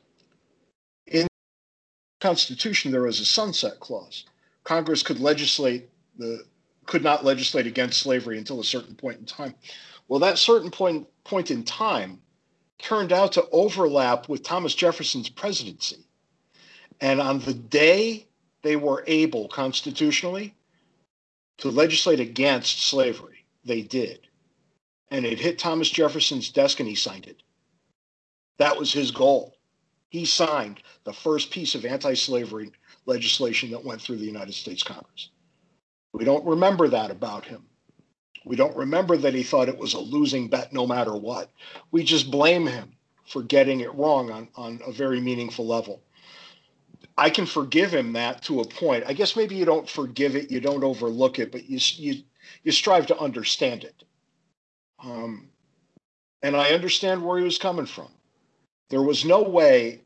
in the Constitution, there was a sunset clause. Congress could legislate the could not legislate against slavery until a certain point in time. Well, that certain point point in time turned out to overlap with Thomas Jefferson's presidency. And on the day they were able constitutionally to legislate against slavery, they did. And it hit Thomas Jefferson's desk and he signed it. That was his goal. He signed the first piece of anti-slavery legislation that went through the United States Congress. We don't remember that about him. We don't remember that he thought it was a losing bet no matter what. We just blame him for getting it wrong on, on a very meaningful level. I can forgive him that to a point. I guess maybe you don't forgive it, you don't overlook it, but you you, you strive to understand it. Um, and I understand where he was coming from. There was no way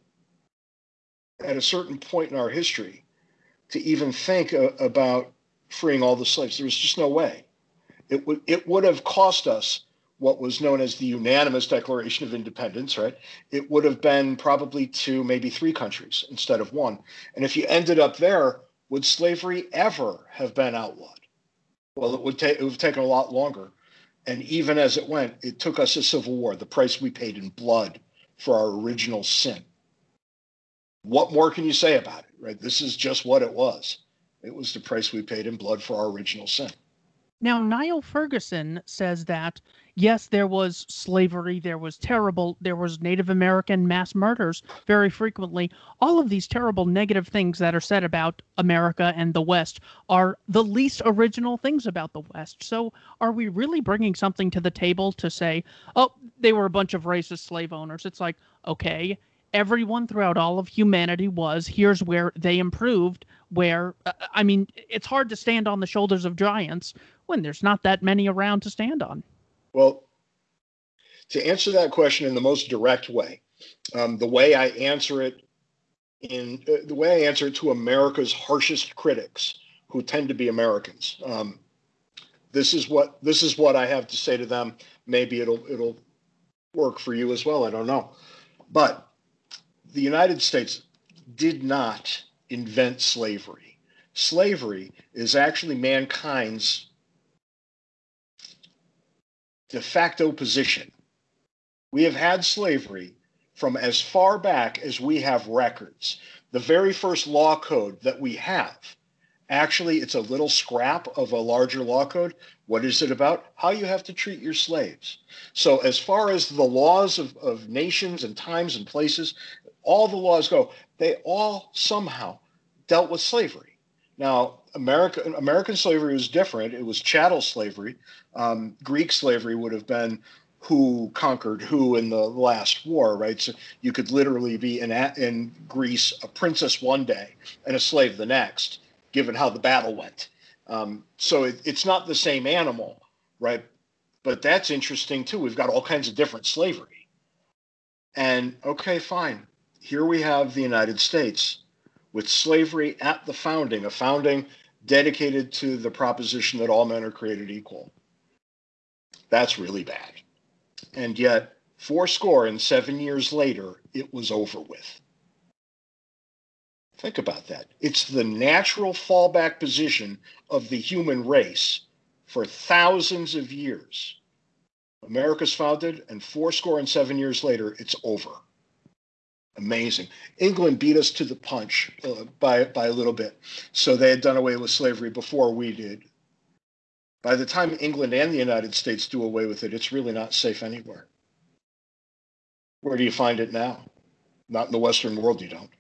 at a certain point in our history to even think uh, about freeing all the slaves. There was just no way. It would it would have cost us what was known as the unanimous Declaration of Independence, right? It would have been probably two, maybe three countries instead of one. And if you ended up there, would slavery ever have been outlawed? Well, it would take it would have taken a lot longer. And even as it went, it took us a civil war, the price we paid in blood for our original sin. What more can you say about it, right? This is just what it was. It was the price we paid in blood for our original sin. Now, Niall Ferguson says that, yes, there was slavery, there was terrible, there was Native American mass murders very frequently. All of these terrible negative things that are said about America and the West are the least original things about the West. So are we really bringing something to the table to say, oh, they were a bunch of racist slave owners? It's like, okay, everyone throughout all of humanity was, here's where they improved, where, uh, I mean, it's hard to stand on the shoulders of giants when there's not that many around to stand on. Well, to answer that question in the most direct way, um, the way I answer it in uh, the way I answer it to America's harshest critics, who tend to be Americans, um, this is what this is what I have to say to them. Maybe it'll it'll work for you as well. I don't know, but the United States did not invent slavery. Slavery is actually mankind's de facto position. We have had slavery from as far back as we have records. The very first law code that we have, actually, it's a little scrap of a larger law code. What is it about? How you have to treat your slaves. So as far as the laws of, of nations and times and places, all the laws go, they all somehow dealt with slavery. Now, America, American slavery was different. It was chattel slavery. Um, Greek slavery would have been who conquered who in the last war, right? So you could literally be in, in Greece a princess one day and a slave the next, given how the battle went. Um, so it, it's not the same animal, right? But that's interesting too. We've got all kinds of different slavery. And okay, fine. Here we have the United States with slavery at the founding, a founding dedicated to the proposition that all men are created equal. That's really bad. And yet, four score and seven years later, it was over with. Think about that. It's the natural fallback position of the human race for thousands of years. America's founded, and fourscore and seven years later, it's over. Amazing. England beat us to the punch uh, by, by a little bit. So they had done away with slavery before we did. By the time England and the United States do away with it, it's really not safe anywhere. Where do you find it now? Not in the Western world, you don't.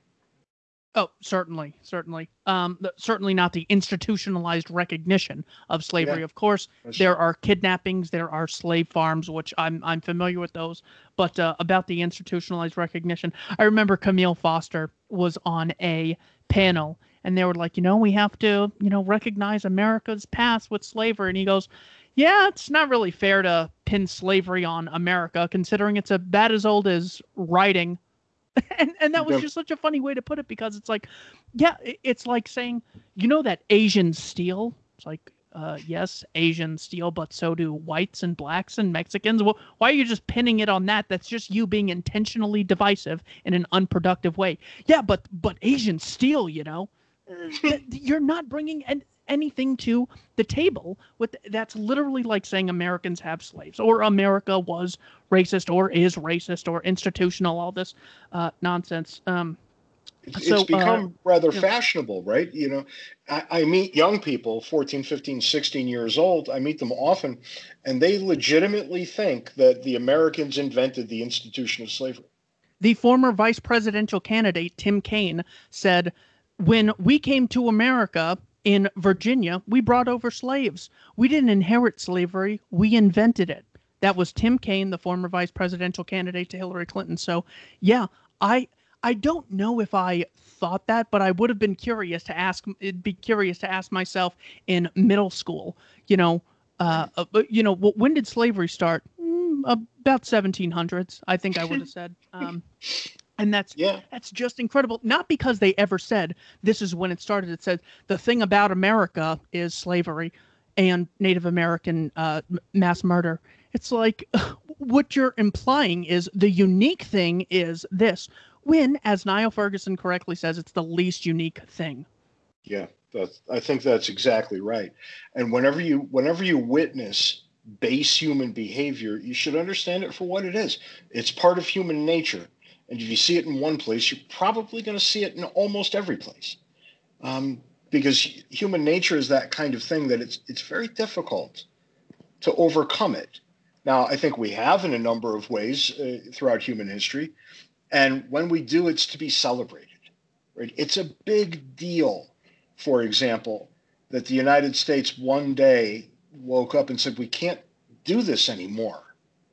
Oh, certainly, certainly. Um, th- certainly not the institutionalized recognition of slavery. Yeah, of course, that's there right. are kidnappings, there are slave farms, which I'm I'm familiar with those. But uh, about the institutionalized recognition, I remember Camille Foster was on a panel, and they were like, you know, we have to, you know, recognize America's past with slavery, and he goes, yeah, it's not really fair to pin slavery on America, considering it's about as old as writing. And and that was Yeah. just such a funny way to put it, because it's like, yeah, i- it's like saying, you know, that Asians steal. It's like, uh, yes, Asians steal, but so do whites and blacks and Mexicans. Well, why are you just pinning it on that? That's just you being intentionally divisive in an unproductive way. Yeah, but but Asians steal, you know. Th- you're not bringing an, anything to the table with that's literally like saying Americans have slaves, or America was racist, or is racist, or institutional, all this uh, nonsense. Um, It's, it's so, uh, become rather you know, fashionable, right? You know, I, I meet young people, fourteen, fifteen, sixteen years old. I meet them often, and they legitimately think that the Americans invented the institution of slavery. the former vice presidential candidate Tim Kaine said, "When we came to America in Virginia, we brought over slaves. We didn't inherit slavery; we invented it." That was Tim Kaine, the former vice presidential candidate to Hillary Clinton. So, yeah, I I don't know if I thought that, but I would have been curious to ask. It'd be curious to ask myself in middle school. You know, uh, Right. uh, but, you know, wh- when did slavery start? Mm, about seventeen hundreds, I think I would have said. Um, and that's Yeah. that's just incredible. Not because they ever said this is when it started. It said the thing about America is slavery and Native American uh, m- mass murder. It's like what you're implying is the unique thing is this. When, as Niall Ferguson correctly says, it's the least unique thing. Yeah. That's, I think that's exactly right. And whenever you whenever you witness base human behavior, you should understand it for what it is. It's part of human nature. And if you see it in one place, you're probably going to see it in almost every place. Um, because human nature is that kind of thing that it's it's very difficult to overcome it. Now, I think we have in a number of ways uh, throughout human history, and when we do, it's to be celebrated. Right? It's a big deal, for example, that the United States one day woke up and said, we can't do this anymore.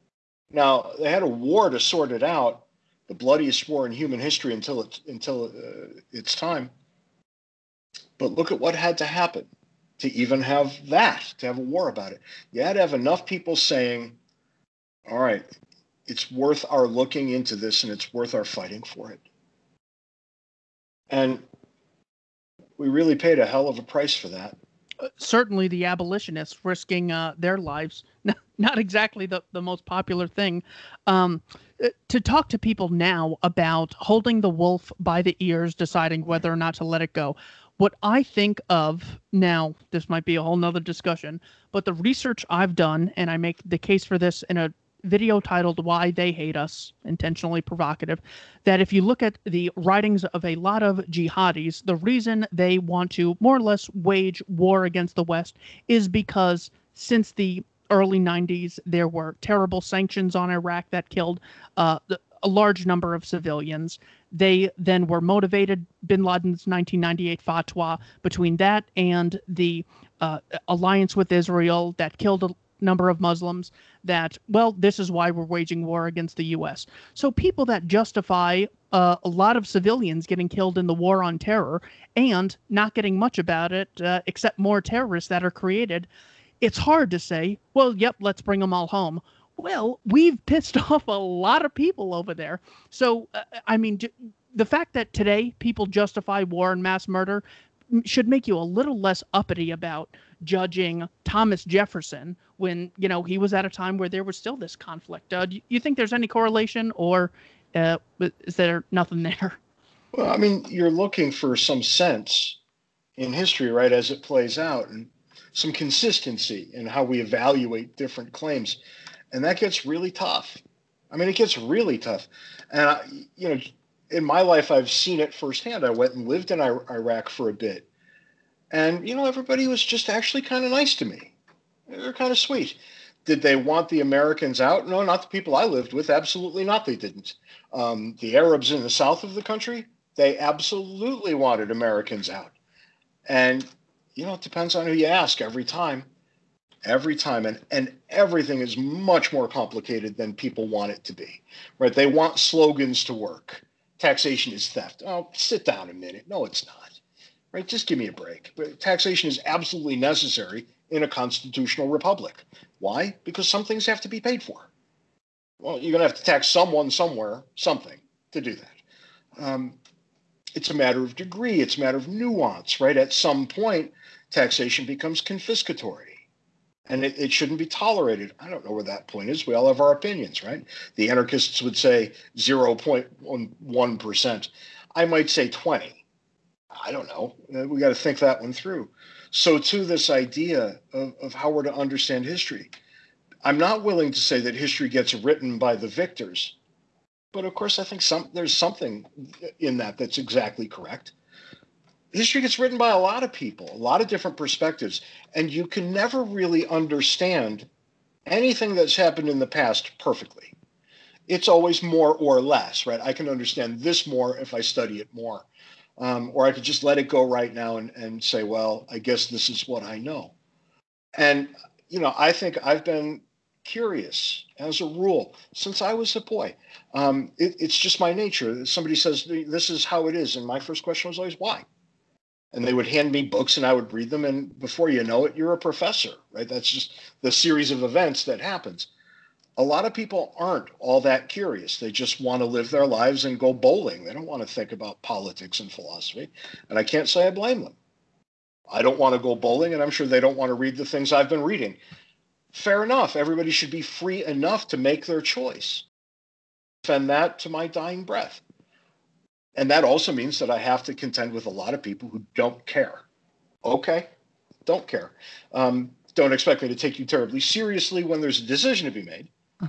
Now, they had a war to sort it out, the bloodiest war in human history until, it, until uh, its time. But look at what had to happen to even have that, to have a war about it. You had to have enough people saying, all right, it's worth our looking into this and it's worth our fighting for it. And we really paid a hell of a price for that. Uh, certainly the abolitionists risking uh, their lives. Not exactly the, the most popular thing. Um, uh, to talk to people now about holding the wolf by the ears, deciding whether or not to let it go. What I think of now, this might be a whole nother discussion, but the research I've done, and I make the case for this in a video titled Why They Hate Us, intentionally provocative, that if you look at the writings of a lot of jihadis, the reason they want to more or less wage war against the West is because since the early nineties, there were terrible sanctions on Iraq that killed uh, a large number of civilians. They then were motivated, bin Laden's nineteen ninety-eight fatwa, between that and the uh, alliance with Israel that killed a number of Muslims, that, well, this is why we're waging war against the U S. So people that justify uh, a lot of civilians getting killed in the war on terror and not getting much about it, uh, except more terrorists that are created, it's hard to say, well, yep, let's bring them all home. Well, we've pissed off a lot of people over there. So, uh, I mean, j- the fact that today people justify war and mass murder m- should make you a little less uppity about judging Thomas Jefferson when, you know, he was at a time where there was still this conflict. Uh, do you think there's any correlation, or uh, is there nothing there? Well, I mean, you're looking for some sense in history, right, as it plays out, and some consistency in how we evaluate different claims. And that gets really tough. I mean, it gets really tough. And, I, you know, in my life, I've seen it firsthand. I went and lived in Iraq for a bit. And, you know, everybody was just actually kind of nice to me. They were kind of sweet. Did they want the Americans out? No, not the people I lived with. Absolutely not. They didn't. Um, the Arabs in the south of the country, they absolutely wanted Americans out. And, you know, it depends on who you ask every time. Every time. And, and everything is much more complicated than people want it to be, right? They want slogans to work. Taxation is theft. Oh, sit down a minute. No, it's not. Right? Just give me a break. But taxation is absolutely necessary in a constitutional republic. Why? Because some things have to be paid for. Well, you're going to have to tax someone somewhere, something to do that. Um, it's a matter of degree. It's a matter of nuance, right? At some point, taxation becomes confiscatory. And it, it shouldn't be tolerated. I don't know where that point is. We all have our opinions, right? The anarchists would say zero point one percent. I might say twenty. I don't know. We got to think that one through. So to this idea of, of how we're to understand history, I'm not willing to say that history gets written by the victors. But of course, I think some there's something in that that's exactly correct. History gets written by a lot of people, a lot of different perspectives, and you can never really understand anything that's happened in the past perfectly. It's always more or less, right? I can understand this more if I study it more. Um, or I could just let it go right now and, and say, well, I guess this is what I know. And, you know, I think I've been curious as a rule since I was a boy. Um, it, it's just my nature. Somebody says, this is how it is. And my first question was always, why? And they would hand me books and I would read them. And before you know it, you're a professor, right? That's just the series of events that happens. A lot of people aren't all that curious. They just want to live their lives and go bowling. They don't want to think about politics and philosophy. And I can't say I blame them. I don't want to go bowling, and I'm sure they don't want to read the things I've been reading. Fair enough. Everybody should be free enough to make their choice. Defend that to my dying breath. And that also means that I have to contend with a lot of people who don't care. Okay, don't care. Um, don't expect me to take you terribly seriously when there's a decision to be made.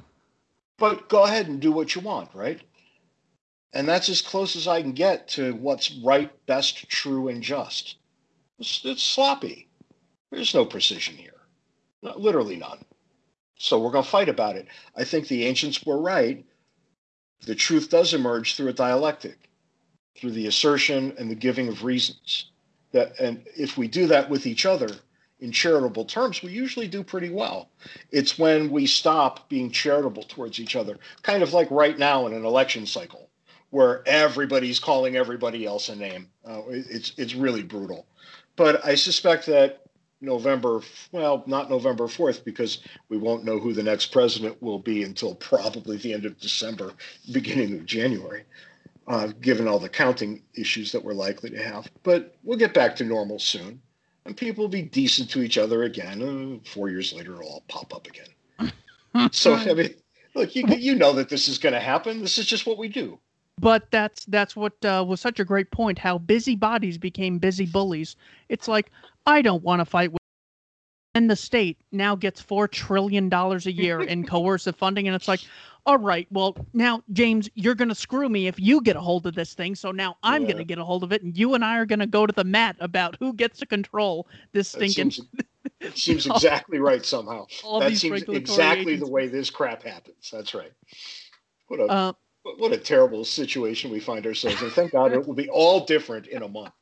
But go ahead and do what you want, right? And that's as close as I can get to what's right, best, true, and just. It's, it's sloppy. There's no precision here. No, literally none. So we're going to fight about it. I think the ancients were right. The truth does emerge through a dialectic, through the assertion and the giving of reasons. That, and if we do that with each other in charitable terms, we usually do pretty well. It's when we stop being charitable towards each other, kind of like right now in an election cycle, where everybody's calling everybody else a name. Uh, it's it's really brutal. But I suspect that November, well, not November fourth, because we won't know who the next president will be until probably the end of December, beginning of January. Uh, given all the counting issues that we're likely to have. But we'll get back to normal soon. And people will be decent to each other again. Uh, four years later, it'll all pop up again. So, I mean, look, you, you know that this is going to happen. This is just what we do. But that's that's what uh, was such a great point, how busybodies became busy bullies. It's like, I don't want to fight with... And the state now gets four trillion dollars a year in coercive funding, and it's like, all right, well, now, James, you're going to screw me if you get a hold of this thing, so now I'm yeah. going to get a hold of it, and you and I are going to go to the mat about who gets to control this stinking... Seems, seems exactly right somehow. All that seems exactly agencies. the way this crap happens. That's right. What a, uh, what a terrible situation we find ourselves in. Thank God it will be all different in a month.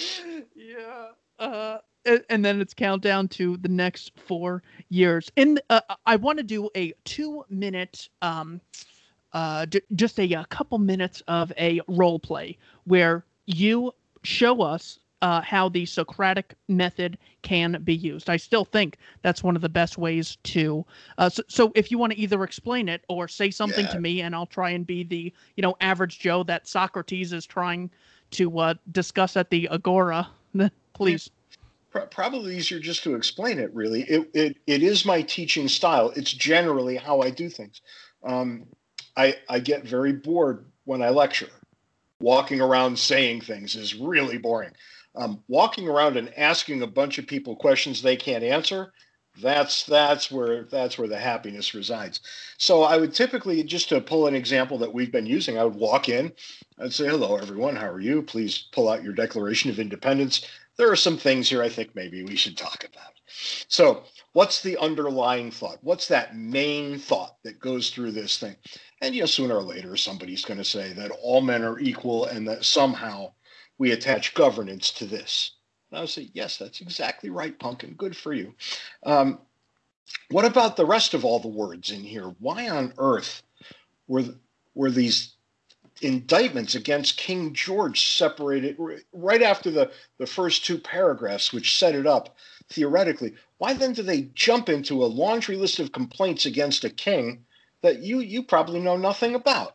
Yeah. Uh, and then it's countdown to the next four years. In uh, I want to do a two-minute, um, uh, d- just a, a couple minutes of a role play where you show us uh, how the Socratic method can be used. I still think that's one of the best ways to. Uh, so, so if you want to either explain it or say something yeah. to me, and I'll try and be the you know average Joe that Socrates is trying to uh, discuss at the Agora, please. Yeah. Probably easier just to explain it, really. It, it it is my teaching style. It's generally how I do things. Um, I, I get very bored when I lecture. Walking around saying things is really boring. Um, walking around and asking a bunch of people questions they can't answer, that's that's where that's where the happiness resides. So I would typically, just to pull an example that we've been using, I would walk in, I'd say, hello everyone, how are you? Please pull out your Declaration of Independence. There are some things here I think maybe we should talk about. So what's the underlying thought? What's that main thought that goes through this thing? And you know, sooner or later somebody's going to say that all men are equal and that somehow we attach governance to this. And I would say, yes, that's exactly right, Pumpkin. Good for you. Um, what about the rest of all the words in here? Why on earth were were these indictments against King George separated right after the, the first two paragraphs, which set it up theoretically? Why then do they jump into a laundry list of complaints against a king that you you probably know nothing about?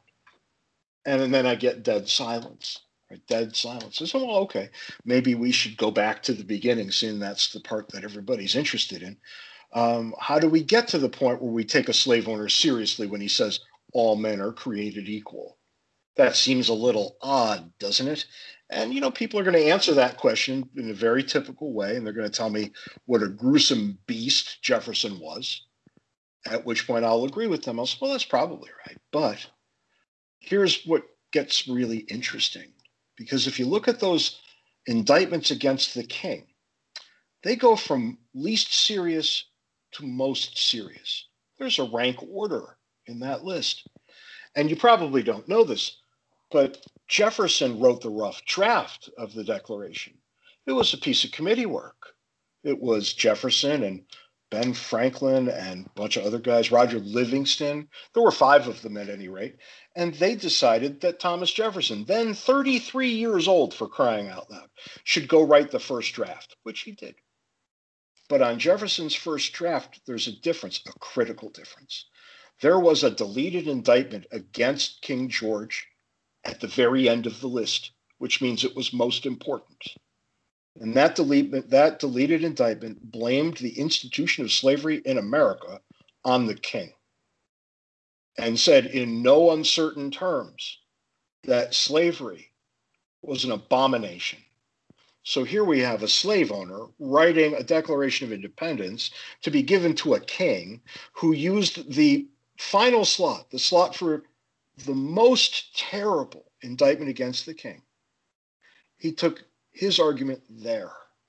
And then I get dead silence. Right, dead silence. So, well, okay, maybe we should go back to the beginning, seeing that's the part that everybody's interested in. Um, how do we get to the point where we take a slave owner seriously when he says all men are created equal? That seems a little odd, doesn't it? And, you know, people are going to answer that question in a very typical way, and they're going to tell me what a gruesome beast Jefferson was, at which point I'll agree with them. I'll say, well, that's probably right. But here's what gets really interesting. Because if you look at those indictments against the king, they go from least serious to most serious. There's a rank order in that list. And you probably don't know this, but Jefferson wrote the rough draft of the Declaration. It was a piece of committee work. It was Jefferson and Ben Franklin and a bunch of other guys, Roger Livingston. There were five of them at any rate. And they decided that Thomas Jefferson, then thirty-three years old for crying out loud, should go write the first draft, which he did. But on Jefferson's first draft, there's a difference, a critical difference. There was a deleted indictment against King George at the very end of the list, which means it was most important. And that, delete, that deleted indictment blamed the institution of slavery in America on the king and said in no uncertain terms that slavery was an abomination. So here we have a slave owner writing a Declaration of Independence to be given to a king who used the final slot, the slot for the most terrible indictment against the king. He took his argument there.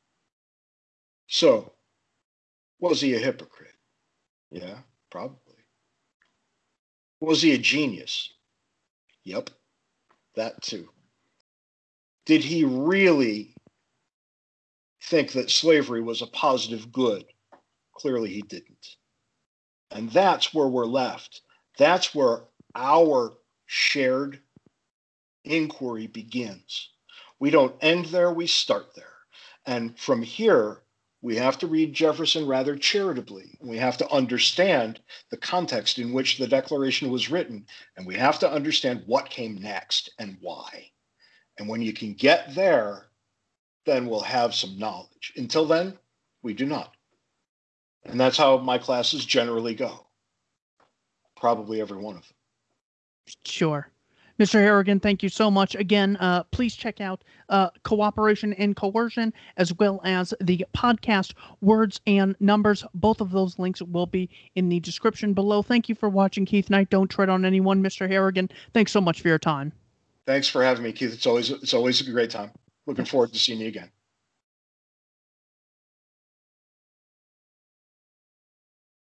So, was he a hypocrite? Yeah, probably. Was he a genius? Yep, that too. Did he really think that slavery was a positive good? Clearly he didn't. And that's where we're left. That's where our shared inquiry begins. We don't end there, we start there. And from here, we have to read Jefferson rather charitably. We have to understand the context in which the Declaration was written, and we have to understand what came next and why. And when you can get there, then we'll have some knowledge. Until then, we do not. And that's how my classes generally go. Probably every one of them. Sure. Mister Harrigan, thank you so much. Again, uh, please check out uh, Cooperation and Coercion, as well as the podcast Words and Numbers. Both of those links will be in the description below. Thank you for watching, Keith Knight. Don't tread on anyone, Mister Harrigan. Thanks so much for your time. Thanks for having me, Keith. It's always it's always a great time. Looking forward to seeing you again.